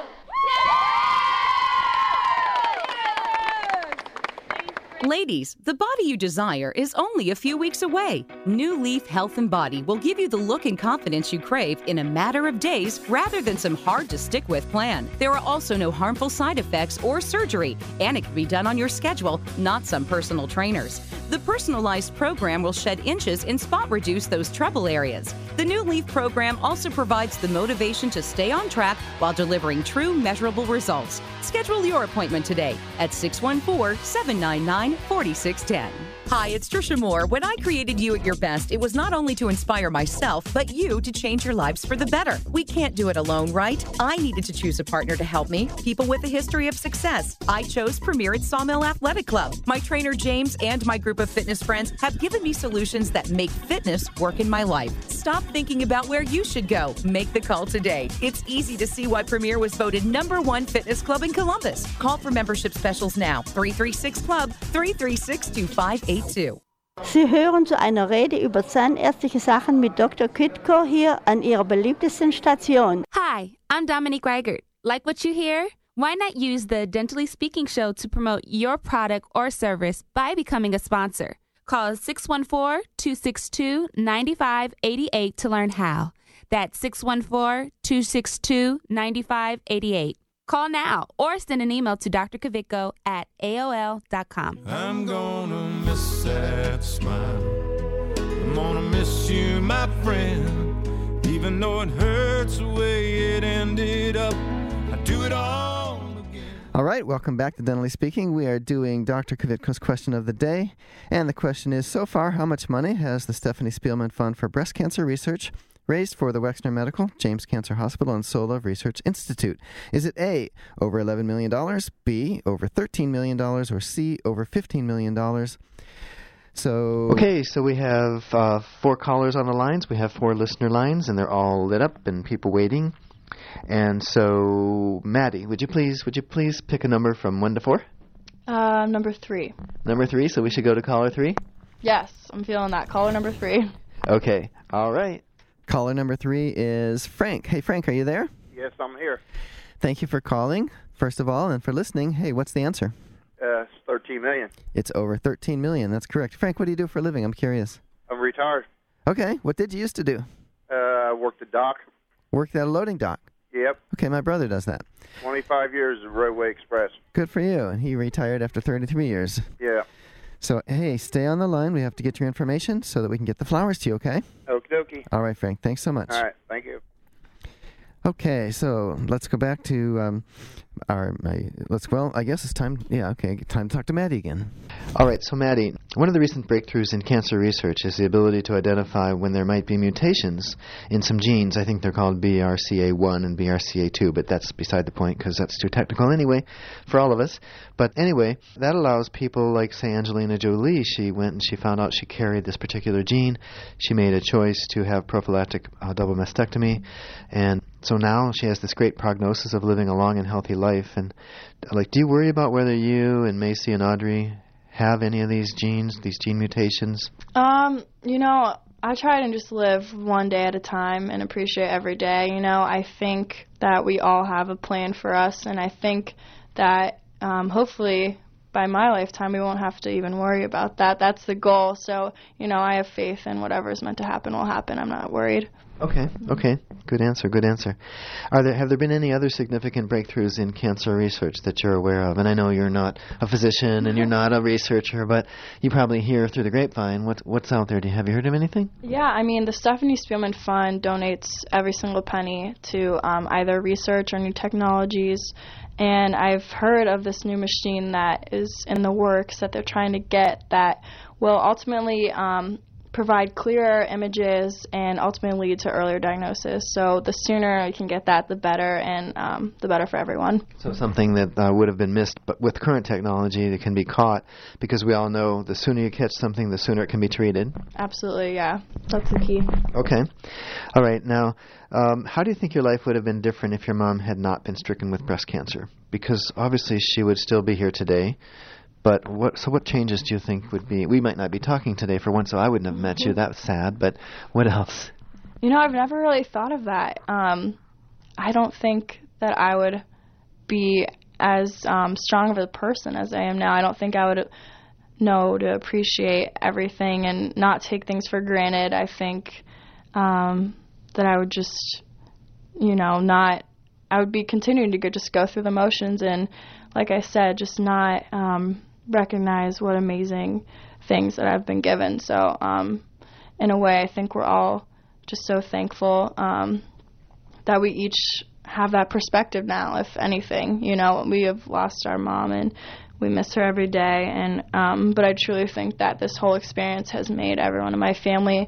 Ladies, the body you desire is only a few weeks away. New Leaf Health and Body will give you the look and confidence you crave in a matter of days rather than some hard-to-stick-with plan. There are also no harmful side effects or surgery, and it can be done on your schedule, not some personal trainers. The personalized program will shed inches and spot reduce those trouble areas. The New Leaf program also provides the motivation to stay on track while delivering true measurable results. Schedule your appointment today at six one four, seven nine nine, four six one zero. Hi, it's Trisha Moore. When I created You at Your Best, it was not only to inspire myself, but you to change your lives for the better. We can't do it alone, right? I needed to choose a partner to help me, people with a history of success. I chose Premier at Sawmill Athletic Club. My trainer James and my group of fitness friends have given me solutions that make fitness work in my life. Stop thinking about where you should go. Make the call today. It's easy to see why Premier was voted number one fitness club in Columbus. Call for membership specials now. three three six Club, three three six, two five eight two. Sie hören zu einer Rede über zahnärztliche Sachen mit Doktor Kvitko hier an Ihrer beliebtesten Station. Hi, I'm Dominique Reichert. Like what you hear? Why not use the Dentally Speaking show to promote your product or service by becoming a sponsor? Call six one four, two six two, nine five eight eight to learn how. That's six one four, two six two, nine five eight eight. Call now or send an email to d r kvitko at A O L dot com. I'm gonna miss that smile. I'm gonna miss you, my friend. Even though it hurts the way it ended up, I do it all again. All right, welcome back to Dentally Speaking. We are doing Doctor Kvitko's question of the day. And the question is, so far, how much money has the Stephanie Spielman Fund for Breast Cancer Research raised for the Wexner Medical, James Cancer Hospital, and Solove Research Institute? Is it A, over eleven million dollars, B, over thirteen million dollars, or C, over fifteen million dollars? So... Okay, so we have uh, four callers on the lines. We have four listener lines, and they're all lit up and people waiting. And so, Maddie, would you please would you please pick a number from one to four? Uh, number three. Number three, so we should go to caller three? Yes, I'm feeling that. Caller number three. Okay, all right. Caller number three is Frank. Hey, Frank, are you there? Yes, I'm here. Thank you for calling, first of all, and for listening. Hey, what's the answer? Uh, it's thirteen million. It's over thirteen million. That's correct. Frank, what do you do for a living? I'm curious. I'm retired. Okay. What did you used to do? Uh, I worked the dock. Worked at a loading dock? Yep. Okay, my brother does that. twenty-five years of Roadway Express. Good for you. And he retired after thirty-three years. Yeah. So, hey, stay on the line. We have to get your information so that we can get the flowers to you, okay? Okie dokie. All right, Frank. Thanks so much. All right. Thank you. Okay, so let's go back to um, our, my, let's, well, I guess it's time, yeah, okay, time to talk to Maddie again. All right, so Maddie, one of the recent breakthroughs in cancer research is the ability to identify when there might be mutations in some genes. I think they're called B R C A one and B R C A two, but that's beside the point because that's too technical anyway for all of us. But anyway, that allows people like, say, Angelina Jolie. She went and she found out she carried this particular gene. She made a choice to have prophylactic uh, double mastectomy, and so now she has this great prognosis of living a long and healthy life. And, like, do you worry about whether you and Macy and Audrey have any of these genes, these gene mutations? Um, you know, I try to just live one day at a time and appreciate every day. You know, I think that we all have a plan for us, and I think that um, hopefully by my lifetime we won't have to even worry about that. That's the goal. So, you know, I have faith in whatever is meant to happen will happen. I'm not worried. Okay, okay. Good answer, good answer. Are there have there been any other significant breakthroughs in cancer research that you're aware of? And I know you're not a physician and you're not a researcher, but you probably hear through the grapevine. What, what's out there? Do you, have you heard of anything? Yeah, I mean, the Stephanie Spielman Fund donates every single penny to um, either research or new technologies. And I've heard of this new machine that is in the works that they're trying to get that will ultimately um, provide clearer images and ultimately lead to earlier diagnosis. So the sooner we can get that, the better, and um, the better for everyone. So something that uh, would have been missed, but with current technology, that can be caught, because we all know the sooner you catch something, the sooner it can be treated. Absolutely, yeah. That's the key. Okay. All right. Now, um, how do you think your life would have been different if your mom had not been stricken with breast cancer? Because obviously she would still be here today. But what? So what changes do you think would be? We might not be talking today for once, so I wouldn't have met you. That's sad. But what else? You know, I've never really thought of that. Um, I don't think that I would be as um, strong of a person as I am now. I don't think I would know to appreciate everything and not take things for granted. I think um, that I would just, you know, not. I would be continuing to go, just go through the motions and, like I said, just not um, recognize what amazing things that I've been given. So um, in a way, I think we're all just so thankful um, that we each have that perspective now, if anything. You know, we have lost our mom and we miss her every day. And um, but I truly think that this whole experience has made everyone in my family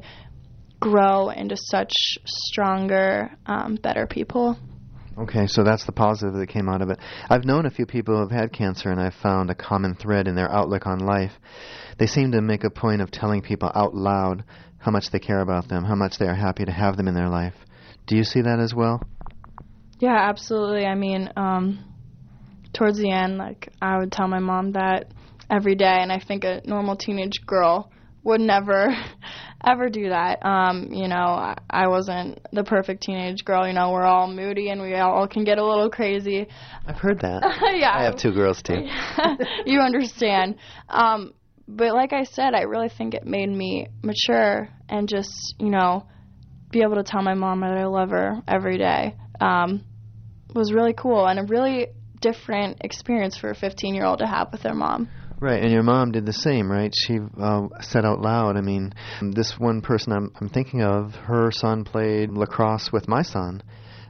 grow into such stronger, um, better people. Okay, so that's the positive that came out of it. I've known a few people who have had cancer, and I've found a common thread in their outlook on life. They seem to make a point of telling people out loud how much they care about them, how much they are happy to have them in their life. Do you see that as well? Yeah, absolutely. I mean, um, towards the end, like, I would tell my mom that every day, and I think a normal teenage girl would never ever do that. Um, you know, I, I wasn't the perfect teenage girl. You know, we're all moody and we all can get a little crazy. I've heard that. Yeah. I have two girls, too. You understand. Um, but like I said, I really think it made me mature and just, you know, be able to tell my mom that I love her every day um, was really cool and a really different experience for a fifteen-year-old to have with their mom. Right, and your mom did the same, right? She uh, said out loud, I mean, this one person I'm, I'm thinking of, her son played lacrosse with my son,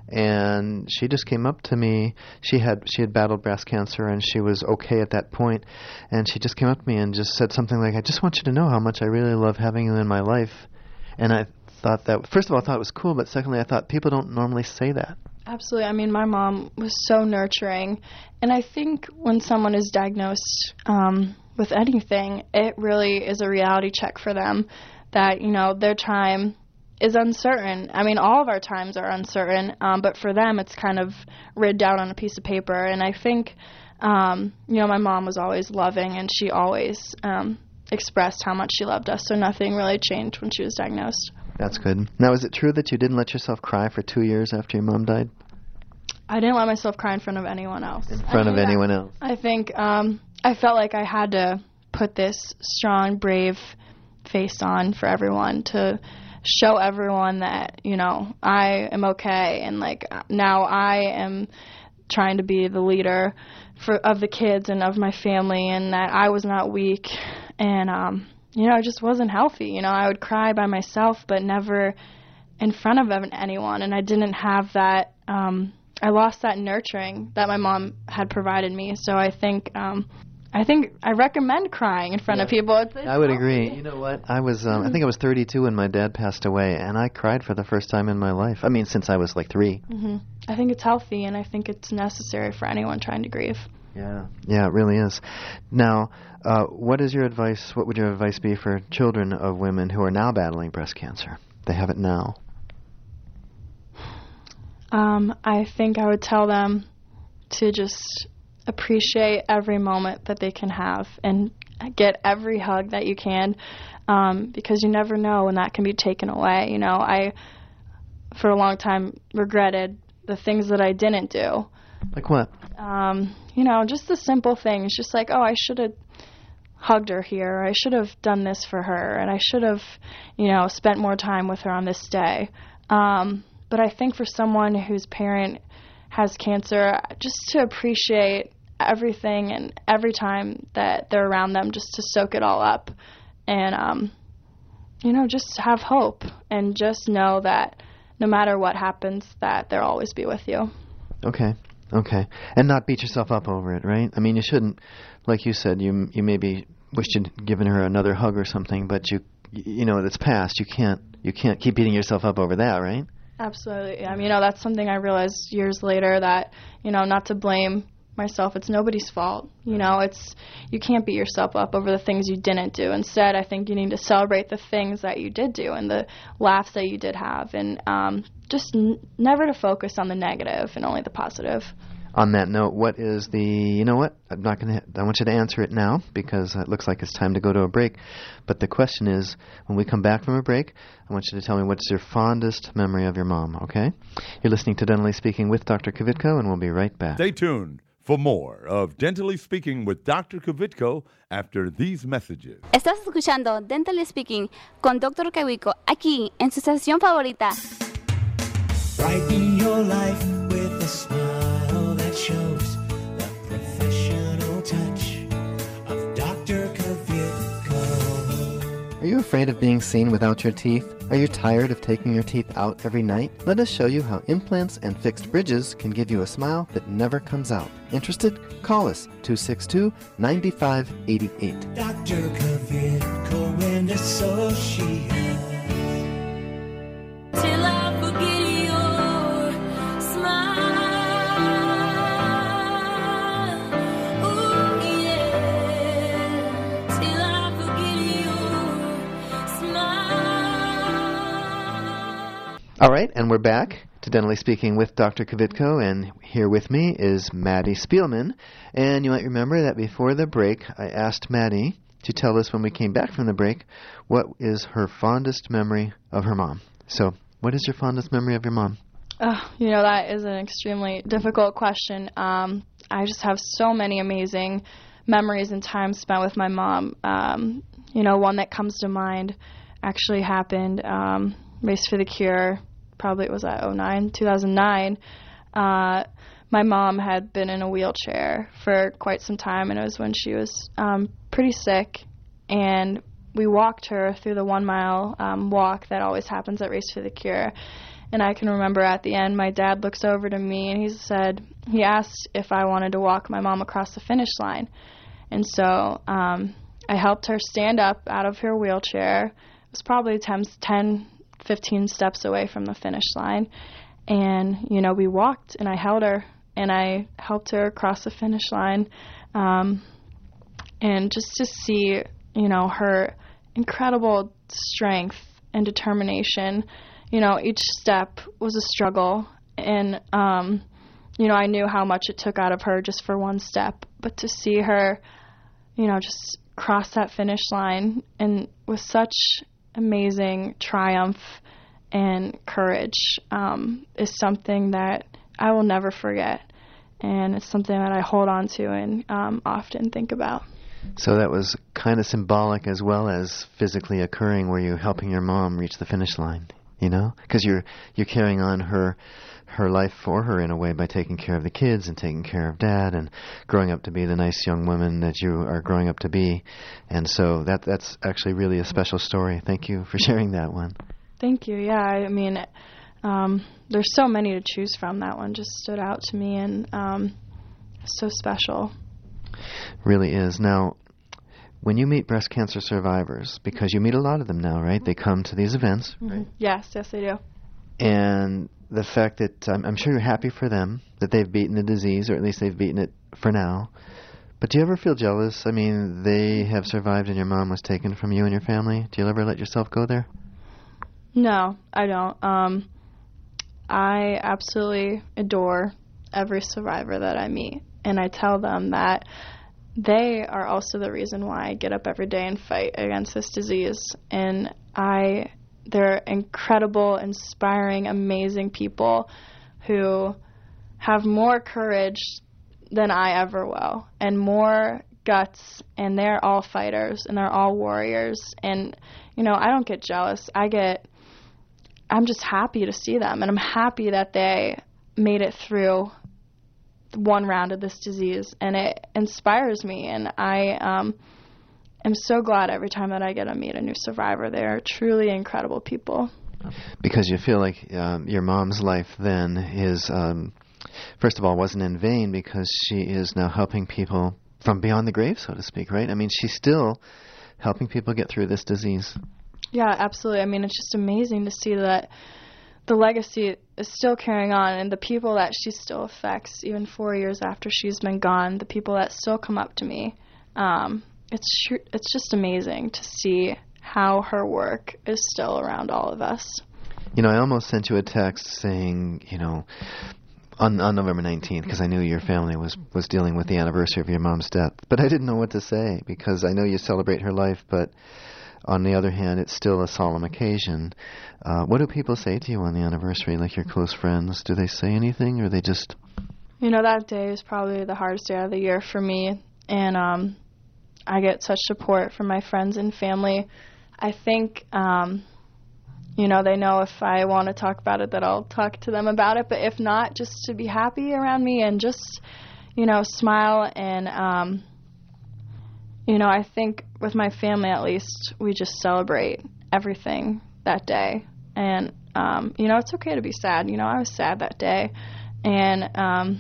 and she just came up to me. She had she had battled breast cancer, and she was okay at that point, and she just came up to me and just said something like, I just want you to know how much I really love having you in my life. And I thought that, first of all, I thought it was cool, but secondly, I thought people don't normally say that. Absolutely. I mean, my mom was so nurturing. And I think when someone is diagnosed um, with anything, it really is a reality check for them that, you know, their time is uncertain. I mean, all of our times are uncertain, um, but for them, it's kind of written down on a piece of paper. And I think, um, you know, my mom was always loving, and she always um, expressed how much she loved us. So nothing really changed when she was diagnosed. That's good. Now, is it true that you didn't let yourself cry for two years after your mom died? I didn't let myself cry in front of anyone else. In front of anyone else? I think um, I felt like I had to put this strong, brave face on for everyone to show everyone that, you know, I am okay. And, like, now I am trying to be the leader for of the kids and of my family, and that I was not weak. And, um, you know, it just wasn't healthy. You know, I would cry by myself, but never in front of anyone. And I didn't have that, um, I lost that nurturing that my mom had provided me. So I think, um, I think I recommend crying in front yeah. of people. It's, it's I would healthy. agree. You know what? I was, um, I think I was thirty-two when my dad passed away, and I cried for the first time in my life. I mean, since I was like three. Mm-hmm. I think it's healthy, and I think it's necessary for anyone trying to grieve. Yeah, yeah, it really is. Now, uh, what is your advice? What would your advice be for children of women who are now battling breast cancer? They have it now. Um, I think I would tell them to just appreciate every moment that they can have and get every hug that you can, um, because you never know when that can be taken away. You know, I, for a long time, regretted the things that I didn't do. Like what? Um, you know, just the simple things. Just like, oh, I should have hugged her here. Or I should have done this for her. And I should have, you know, spent more time with her on this day. Um, but I think for someone whose parent has cancer, just to appreciate everything and every time that they're around them, just to soak it all up. And, um, you know, just have hope and just know that no matter what happens, that they'll always be with you. Okay. Okay. And not beat yourself up over it, right? I mean, you shouldn't, like you said, you you maybe wished you'd given her another hug or something, but you you know, that's past. You can't you can't keep beating yourself up over that, right? Absolutely. I mean, you know, that's something I realized years later that, you know, not to blame myself. It's nobody's fault. You know, it's you can't beat yourself up over the things you didn't do. Instead, I think you need to celebrate the things that you did do and the laughs that you did have, and um, just n- never to focus on the negative and only the positive. On that note, what is the, you know what, I'm not going to, I want you to answer it now because it looks like it's time to go to a break. But the question is, when we come back from a break, I want you to tell me what's your fondest memory of your mom, okay? You're listening to Dentally Speaking with Doctor Kvitko, and we'll be right back. Stay tuned for more of Dentally Speaking with Doctor Kvitko after these messages. Estás escuchando Dentally Speaking con Doctor Kvitko aquí en su estación favorita. Brighten your life with a smile that shows the professional touch of Doctor Kvitko. Are you afraid of being seen without your teeth? Are you tired of taking your teeth out every night? Let us show you how implants and fixed bridges can give you a smile that never comes out. Interested? Call us two six two, nine five eight eight. Doctor Kvitko and Associates. Till I forget your smile. Ooh, yeah. Till I forget your smile. All right, and we're back to Dentally Speaking with Doctor Kvitko, and here with me is Maddie Spielman. And you might remember that before the break, I asked Maddie to tell us when we came back from the break what is her fondest memory of her mom. So, what is your fondest memory of your mom? Oh, you know, that is an extremely difficult question. Um, I just have so many amazing memories and time spent with my mom. Um, you know, one that comes to mind actually happened, um, Race for the Cure, probably it was at oh nine, two thousand nine. Uh, my mom had been in a wheelchair for quite some time, and it was when she was um, pretty sick, and we walked her through the one-mile um, walk that always happens at Race for the Cure. And I can remember at the end, my dad looks over to me, and he said, he asked if I wanted to walk my mom across the finish line. And so um, I helped her stand up out of her wheelchair. It was probably ten, fifteen steps away from the finish line. And, you know, we walked, and I held her, and I helped her across the finish line. Um, and just to see, you know, her incredible strength and determination. You know, each step was a struggle, and, um, you know, I knew how much it took out of her just for one step. But to see her, you know, just cross that finish line and with such amazing triumph and courage um, is something that I will never forget. And it's something that I hold on to and um, often think about. So that was kind of symbolic as well as physically occurring, where you're helping your mom reach the finish line, you know? Because you're you're carrying on her her life for her in a way by taking care of the kids and taking care of Dad and growing up to be the nice young woman that you are growing up to be. And so that that's actually really a special story. Thank you for sharing that one. Thank you. Yeah, I mean, um, there's so many to choose from. That one just stood out to me, and um, so special. Really is. Now, when you meet breast cancer survivors, because you meet a lot of them now, right? They come to these events, Mm-hmm. right? Yes, yes, they do. And the fact that um, I'm sure you're happy for them that they've beaten the disease, or at least they've beaten it for now. But do you ever feel jealous? I mean, they have survived and your mom was taken from you and your family. Do you ever let yourself go there? No, I don't. Um, I absolutely adore every survivor that I meet, and I tell them that they are also the reason why I get up every day and fight against this disease. And I, they're incredible, inspiring, amazing people who have more courage than I ever will, and more guts, and they're all fighters, and they're all warriors. And, you know, I don't get jealous. I get, I'm just happy to see them, and I'm happy that they made it through one round of this disease, and it inspires me, and I um, am so glad every time that I get to meet a new survivor. They're truly incredible people. Because you feel like um, your mom's life then is, um, first of all, wasn't in vain, because she is now helping people from beyond the grave, so to speak, right? I mean, she's still helping people get through this disease. Yeah, absolutely. I mean, it's just amazing to see that the legacy is still carrying on, and the people that she still affects, even four years after she's been gone, the people that still come up to me. Um, it's sh- it's just amazing to see how her work is still around all of us. You know, I almost sent you a text saying, you know, on on November nineteenth, because I knew your family was, was dealing with the anniversary of your mom's death. But I didn't know what to say, because I know you celebrate her life, but on the other hand, it's still a solemn occasion. Uh, what do people say to you on the anniversary, like your close friends? Do they say anything, or they just... You know, that day is probably the hardest day of the year for me, and um, I get such support from my friends and family. I think, um, you know, they know if I want to talk about it that I'll talk to them about it, but if not, just to be happy around me and just, you know, smile and... Um, You know, I think with my family, at least, we just celebrate everything that day. And, um, you know, it's okay to be sad. You know, I was sad that day. And, um,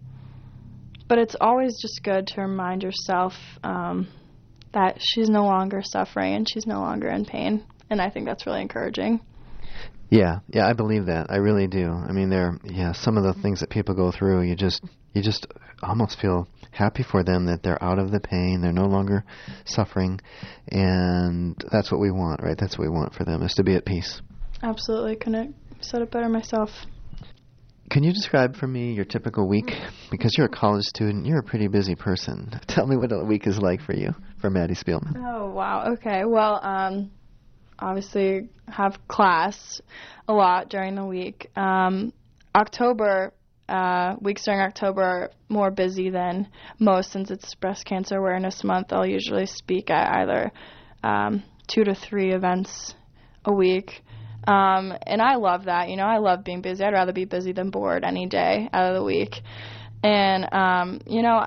but it's always just good to remind yourself um, that she's no longer suffering and she's no longer in pain. And I think that's really encouraging. Yeah, yeah, I believe that. I really do. I mean, there, yeah, some of the things that people go through, you just, you just almost feel happy for them that they're out of the pain, they're no longer suffering, and that's what we want, right? That's what we want for them, is to be at peace. Absolutely. Couldn't have said it better myself. Can you describe for me your typical week? Because you're a college student, you're a pretty busy person. Tell me what a week is like for you, for Maddie Spielman. Oh, wow. Okay. Well, um, obviously have class a lot during the week. Um, October... Uh, weeks during October are more busy than most since it's Breast Cancer Awareness Month. I'll usually speak at either um, two to three events a week. Um, and I love that. You know, I love being busy. I'd rather be busy than bored any day out of the week. And, um, you know,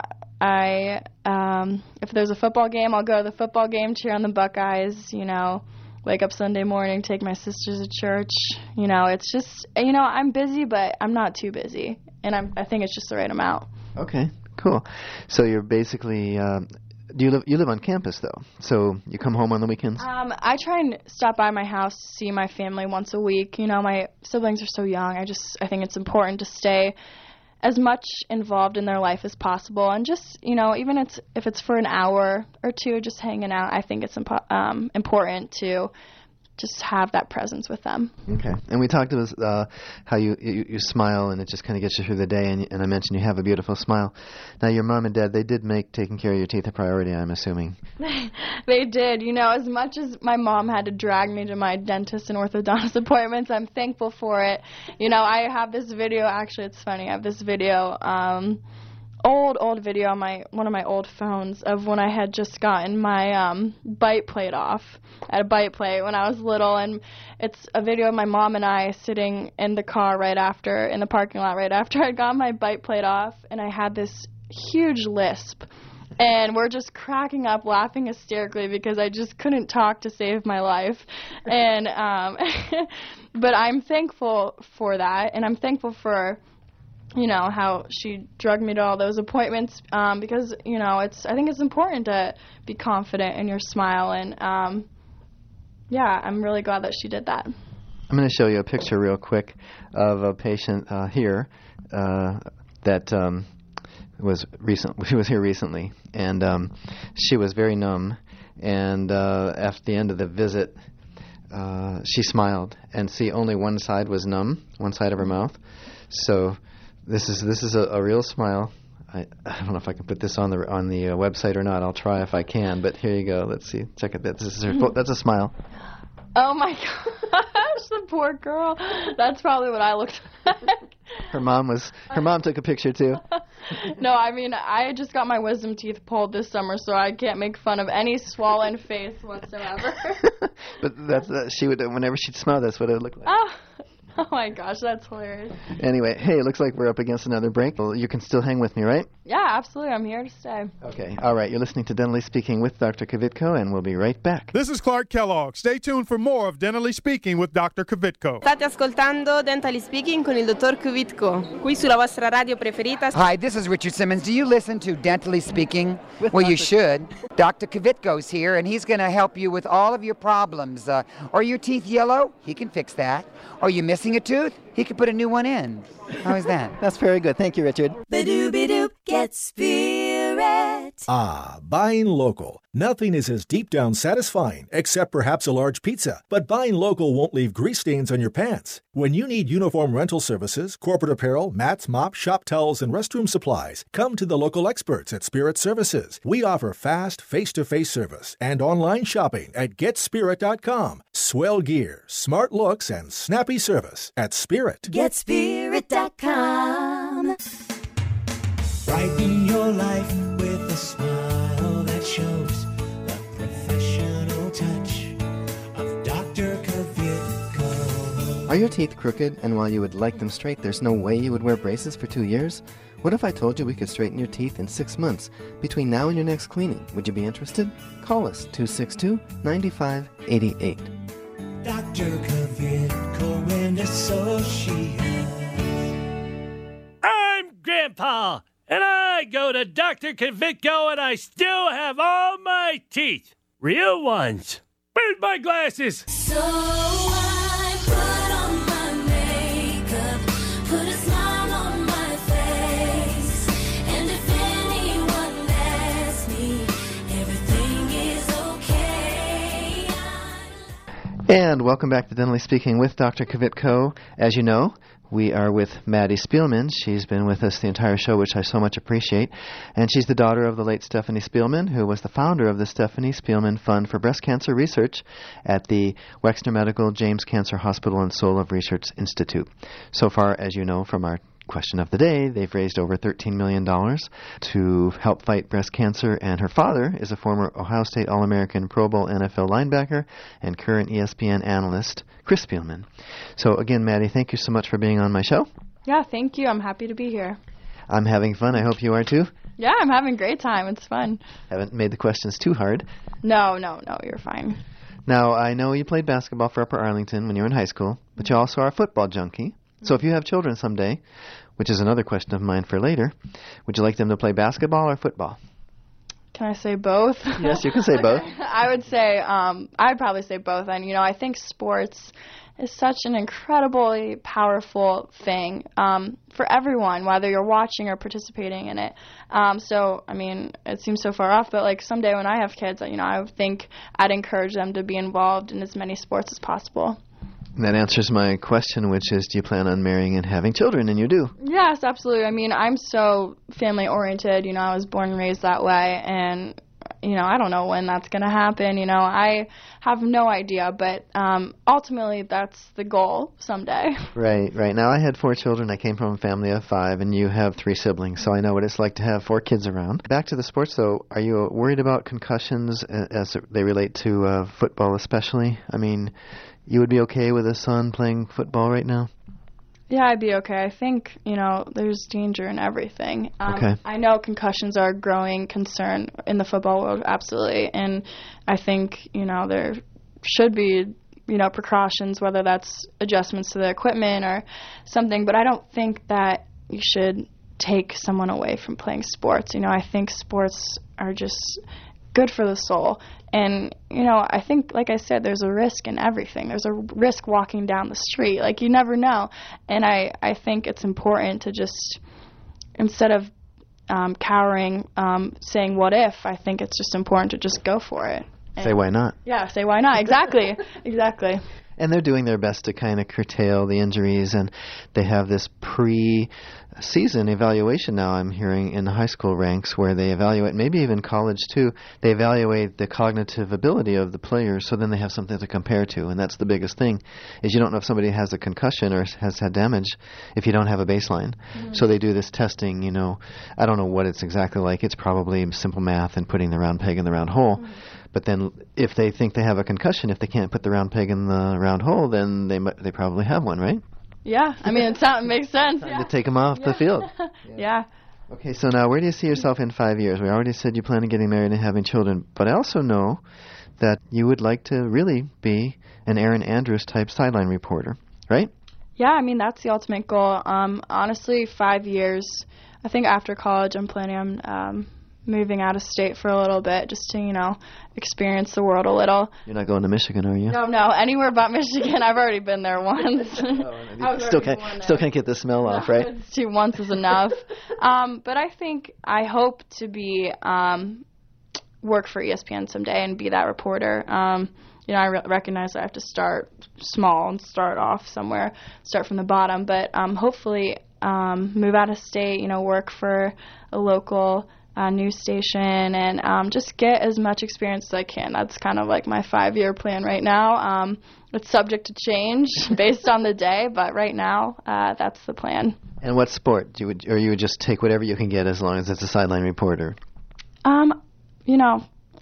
I um, if there's a football game, I'll go to the football game, cheer on the Buckeyes, you know, wake up Sunday morning, take my sisters to church. You know, it's just, you know, I'm busy, but I'm not too busy. And I'm, I think it's just the right amount. Okay, cool. So you're basically, uh, do you live, you live on campus, though? So you come home on the weekends? Um, I try and stop by my house, see my family once a week. You know, my siblings are so young. I just, I think it's important to stay as much involved in their life as possible. And just, you know, even it's, if it's for an hour or two just hanging out, I think it's impo- um, important to just have that presence with them. Okay. And we talked about uh, how you, you you smile and it just kind of gets you through the day, and, and I mentioned you have a beautiful smile. Now, your mom and dad, they did make taking care of your teeth a priority, I'm assuming. They did. You know, as much as my mom had to drag me to my dentist and orthodontist appointments, I'm thankful for it. You know, I have this video, actually, it's funny, I have this video, um, old, old video on my one of my old phones of when I had just gotten my um, bite plate off at a bite plate when I was little, and it's a video of my mom and I sitting in the car right after, in the parking lot right after I got my bite plate off, and I had this huge lisp, and we're just cracking up, laughing hysterically because I just couldn't talk to save my life, and um, but I'm thankful for that, and I'm thankful for, you know, how she drugged me to all those appointments, um, because, you know, it's, I think it's important to be confident in your smile, and, um, yeah, I'm really glad that she did that. I'm going to show you a picture real quick of a patient uh, here uh, that um, was recent. She was here recently, and um, she was very numb, and uh, after the end of the visit, uh, she smiled, and see, only one side was numb, one side of her mouth, so... This is this is a, a real smile. I, I don't know if I can put this on the on the uh, website or not. I'll try if I can. But here you go. Let's see. Check it. This is her. That's a smile. Oh my gosh, the poor girl. That's probably what I looked like. Her mom was. Her mom took a picture too. No, I mean, I just got my wisdom teeth pulled this summer, so I can't make fun of any swollen face whatsoever. But that's uh, she would. Whenever she'd smile, that's what it would look like. Oh. Oh, my gosh, that's hilarious. Anyway, hey, it looks like we're up against another break. Well, you can still hang with me, right? Yeah, absolutely. I'm here to stay. Okay. All right. You're listening to Dentally Speaking with Doctor Kvitko, and we'll be right back. This is Clark Kellogg. Stay tuned for more of Dentally Speaking with Doctor Kvitko. State ascoltando Dentally Speaking con il dottor Kvitko, qui sulla vostra radio preferita. Hi, this is Richard Simmons. Do you listen to Dentally Speaking? Well, you should. Doctor Kvitko's here, and he's going to help you with all of your problems. Uh, are your teeth yellow? He can fix that. Are you missing a tooth? He can put a new one in. How is that? That's very good. Thank you, Richard. Ba-doop-a-doop, get Spirit. Ah, buying local. Nothing is as deep down satisfying, except perhaps a large pizza. But buying local won't leave grease stains on your pants. When you need uniform rental services, corporate apparel, mats, mops, shop towels, and restroom supplies, come to the local experts at Spirit Services. We offer fast, face-to-face service and online shopping at get spirit dot com. Swell gear, smart looks, and snappy service at Spirit. get spirit dot com. Brighten your life with a smile that shows the professional touch of Doctor Kvitko. Are your teeth crooked, and while you would like them straight, there's no way you would wear braces for two years? What if I told you we could straighten your teeth in six months between now and your next cleaning? Would you be interested? Call us, two six two, nine five eight eight. Doctor Kvitko and Associates. I'm Grandpa, and I go to Doctor Kvitko, and I still have all my teeth. Real ones. Where's my glasses? So I put on my makeup, put a smile on my face, and if anyone asks me, everything is okay. And welcome back to Dentally Speaking with Doctor Kvitko. As you know, we are with Maddie Spielman. She's been with us the entire show, which I so much appreciate. And she's the daughter of the late Stephanie Spielman, who was the founder of the Stephanie Spielman Fund for Breast Cancer Research at the Wexner Medical James Cancer Hospital and Soul of Research Institute. So far, as you know from our question of the day, they've raised over thirteen million dollars to help fight breast cancer, and her father is a former Ohio State All-American Pro Bowl N F L linebacker and current E S P N analyst, Chris Spielman. So again, Maddie, thank you so much for being on my show. Yeah, thank you. I'm happy to be here. I'm having fun. I hope you are too. Yeah, I'm having a great time. It's fun. Haven't made the questions too hard. No, no, no, you're fine. Now, I know you played basketball for Upper Arlington when you were in high school, but you also are a football junkie. So if you have children someday, which is another question of mine for later, would you like them to play basketball or football? Can I say both? Yes, you can say both. I would say, um, I'd probably say both. And, you know, I think sports is such an incredibly powerful thing um, for everyone, whether you're watching or participating in it. Um, so, I mean, it seems so far off, but, like, someday when I have kids, you know, I would think I'd encourage them to be involved in as many sports as possible. And that answers my question, which is, do you plan on marrying and having children? And you do. Yes, absolutely. I mean, I'm so family-oriented. You know, I was born and raised that way, and, you know, I don't know when that's going to happen. You know, I have no idea, but um, ultimately that's the goal someday. Right, right. Now, I had four children. I came from a family of five, and you have three siblings, so I know what it's like to have four kids around. Back to the sports, though. Are you worried about concussions as they relate to uh, football especially? I mean, you would be okay with a son playing football right now? Yeah, I'd be okay. I think, you know, there's danger in everything. Um, okay. I know concussions are a growing concern in the football world, absolutely. And I think, you know, there should be, you know, precautions, whether that's adjustments to the equipment or something. But I don't think that you should take someone away from playing sports. You know, I think sports are just good for the soul. And, you know, I think, like I said, there's a risk in everything. There's a risk walking down the street. Like, you never know. And I, I think it's important to just, instead of um, cowering, um, saying what if, I think it's just important to just go for it. And say why not. Yeah, say why not. Exactly. Exactly. And they're doing their best to kind of curtail the injuries, and they have this pre-season evaluation now, I'm hearing, in the high school ranks, where they evaluate, maybe even college too, they evaluate the cognitive ability of the players, so then they have something to compare to. And that's the biggest thing, is you don't know if somebody has a concussion or has had damage if you don't have a baseline. Mm-hmm. So they do this testing, you know, I don't know what it's exactly like. It's probably simple math and putting the round peg in the round hole. Mm-hmm. But then if they think they have a concussion, if they can't put the round peg in the round hole, then they they probably have one, right? Yeah, I mean, it, sound, it makes sense. Time yeah. to take them off yeah. the field. yeah. Okay, so now where do you see yourself in five years? We already said you plan on getting married and having children, but I also know that you would like to really be an Erin Andrews type sideline reporter, right? Yeah, I mean, that's the ultimate goal. Um, honestly, five years. I think after college, I'm planning on um, moving out of state for a little bit, just to, you know, experience the world a little. You're not going to Michigan, are you? No, no, anywhere but Michigan. I've already been there once. oh, still can't, still can't get the smell no, off, right? It's too, once is enough. um, but I think, I hope to be, um, work for E S P N someday and be that reporter. Um, you know, I re- recognize I have to start small and start off somewhere, start from the bottom, but um, hopefully um, move out of state, you know, work for a local uh, news station and um, just get as much experience as I can. That's kind of like my five-year plan right now. Um, it's subject to change based on the day, but right now uh, that's the plan. And what sport? You would, or you would just take whatever you can get as long as it's a sideline reporter? Um, you know,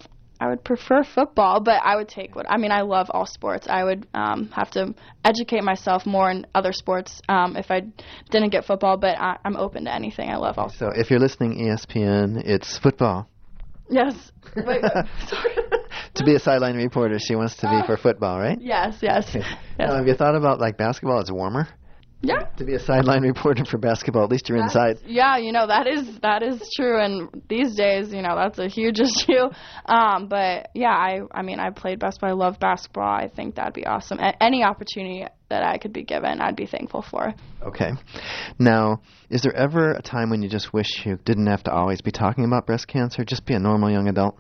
I would prefer football, but I would take what, I mean, I love all sports. I would um, have to educate myself more in other sports um, if I didn't get football, but I, I'm open to anything. I love all So if you're listening E S P N, it's football. Yes. Wait, sorry. To be a sideline reporter, she wants to be Uh, for football, right? Yes, yes. Okay. yes. Now, have you thought about, like, basketball? It's warmer? Yeah. To be a sideline reporter for basketball, at least you're That's, inside. Yeah, you know, that is that is true, and these days, you know, that's a huge issue. Um, but, yeah, I I mean, I played basketball. I love basketball. I think that'd be awesome. A- any opportunity that I could be given, I'd be thankful for. Okay. Now, is there ever a time when you just wish you didn't have to always be talking about breast cancer, just be a normal young adult?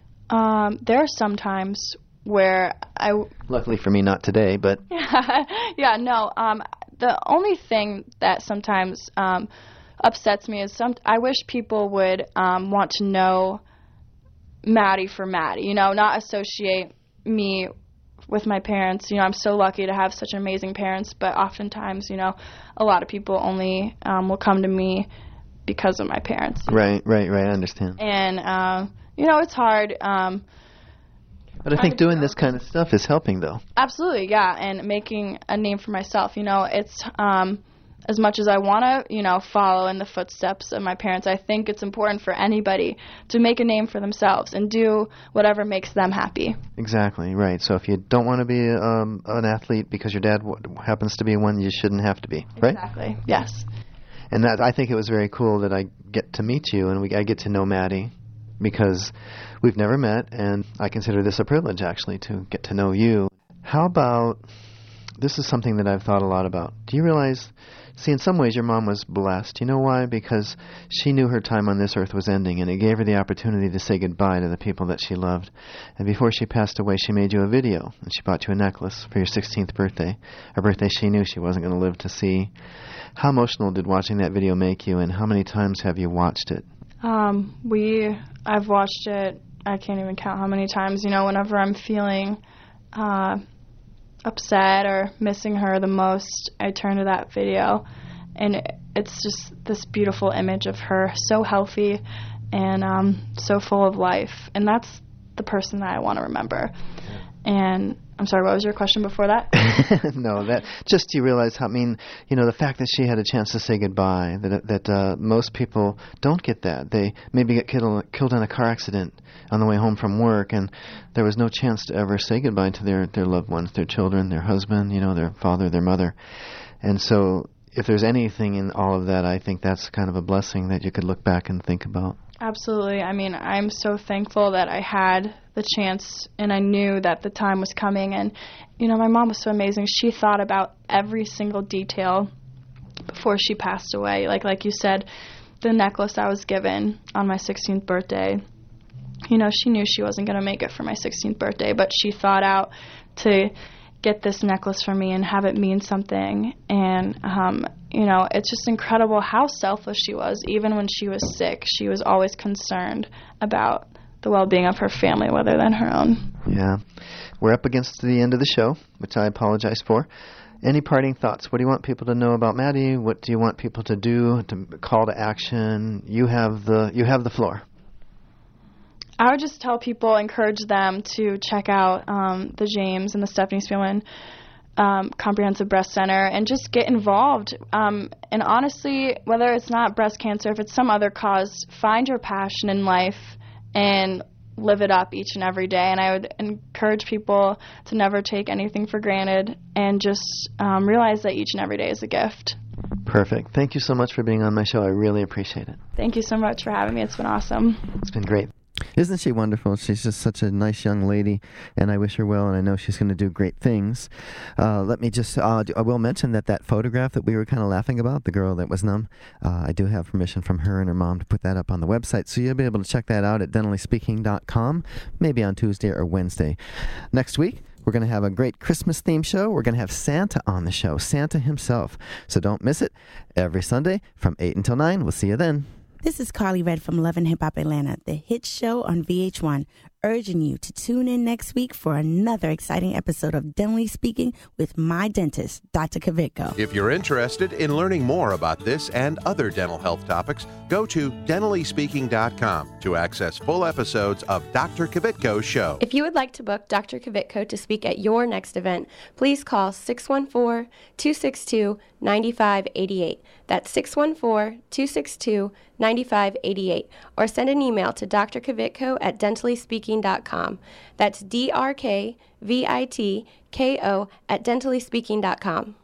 Um, there are some times where I... W- Luckily for me, not today, but... yeah, no, um... The only thing that sometimes um, upsets me is some. I wish people would um, want to know Maddie for Maddie, you know, not associate me with my parents. You know, I'm so lucky to have such amazing parents, but oftentimes, you know, a lot of people only um, will come to me because of my parents. Right, right, right, I understand. And, um, you know, it's hard. Um, But I think doing this kind of stuff is helping, though. Absolutely, yeah, and making a name for myself. You know, it's um, as much as I want to, you know, follow in the footsteps of my parents, I think it's important for anybody to make a name for themselves and do whatever makes them happy. Exactly, right. So if you don't want to be um, an athlete because your dad w- happens to be one, you shouldn't have to be, right? Exactly, yes. And that I think it was very cool that I get to meet you and we I get to know Maddie, because we've never met, and I consider this a privilege, actually, to get to know you. How about, this is something that I've thought a lot about. Do you realize, see, in some ways your mom was blessed. You know why? Because she knew her time on this earth was ending, and it gave her the opportunity to say goodbye to the people that she loved. And before she passed away, she made you a video, and she bought you a necklace for your sixteenth birthday, a birthday she knew she wasn't going to live to see. How emotional did watching that video make you, and how many times have you watched it? Um, we, I've watched it, I can't even count how many times, you know, whenever I'm feeling uh, upset or missing her the most, I turn to that video, and it, it's just this beautiful image of her, so healthy and um, so full of life, and that's the person that I want to remember. And I'm sorry, what was your question before that? No, that just you realize how, I mean, you know, the fact that she had a chance to say goodbye, that that uh, most people don't get that. They maybe get killed, killed in a car accident on the way home from work, and there was no chance to ever say goodbye to their, their loved ones, their children, their husband, you know, their father, their mother. And so if there's anything in all of that, I think that's kind of a blessing that you could look back and think about. Absolutely. I mean, I'm so thankful that I had the chance and I knew that the time was coming. And, you know, my mom was so amazing. She thought about every single detail before she passed away. Like like you said, the necklace I was given on my sixteenth birthday, you know, she knew she wasn't going to make it for my sixteenth birthday, but she thought out to get this necklace for me and have it mean something. And, um, you know, it's just incredible how selfless she was. Even when she was sick, she was always concerned about the well-being of her family rather than her own. Yeah. We're up against the end of the show, which I apologize for. Any parting thoughts? What do you want people to know about Maddie? What do you want people to do, to call to action? You have the you have the floor. I would just tell people, encourage them to check out um, the James and the Stephanie Spielman um, Comprehensive Breast Center and just get involved. Um, and honestly, whether it's not breast cancer, if it's some other cause, find your passion in life and live it up each and every day. And I would encourage people to never take anything for granted and just um, realize that each and every day is a gift. Perfect. Thank you so much for being on my show. I really appreciate it. Thank you so much for having me. It's been awesome. It's been great. Isn't she wonderful? She's just such a nice young lady, and I wish her well, and I know she's going to do great things. Uh, let me just, uh, I will mention that that photograph that we were kind of laughing about, the girl that was numb, uh, I do have permission from her and her mom to put that up on the website, so you'll be able to check that out at dentally speaking dot com, maybe on Tuesday or Wednesday. Next week, we're going to have a great Christmas theme show. We're going to have Santa on the show, Santa himself. So don't miss it. Every Sunday from eight until nine. We'll see you then. This is Carly Red from Love and Hip Hop Atlanta, the hit show on V H one, urging you to tune in next week for another exciting episode of Dentally Speaking with my dentist, Doctor Kvitko. If you're interested in learning more about this and other dental health topics, go to dentally speaking dot com to access full episodes of Doctor Kvitko's show. If you would like to book Doctor Kvitko to speak at your next event, please call six one four, two six two, nine five eight eight. That's six one four, two six two, nine five eight eight. Or send an email to d r kvitko at dentally speaking dot com. That's D R K V I T K O at dentally speaking dot com.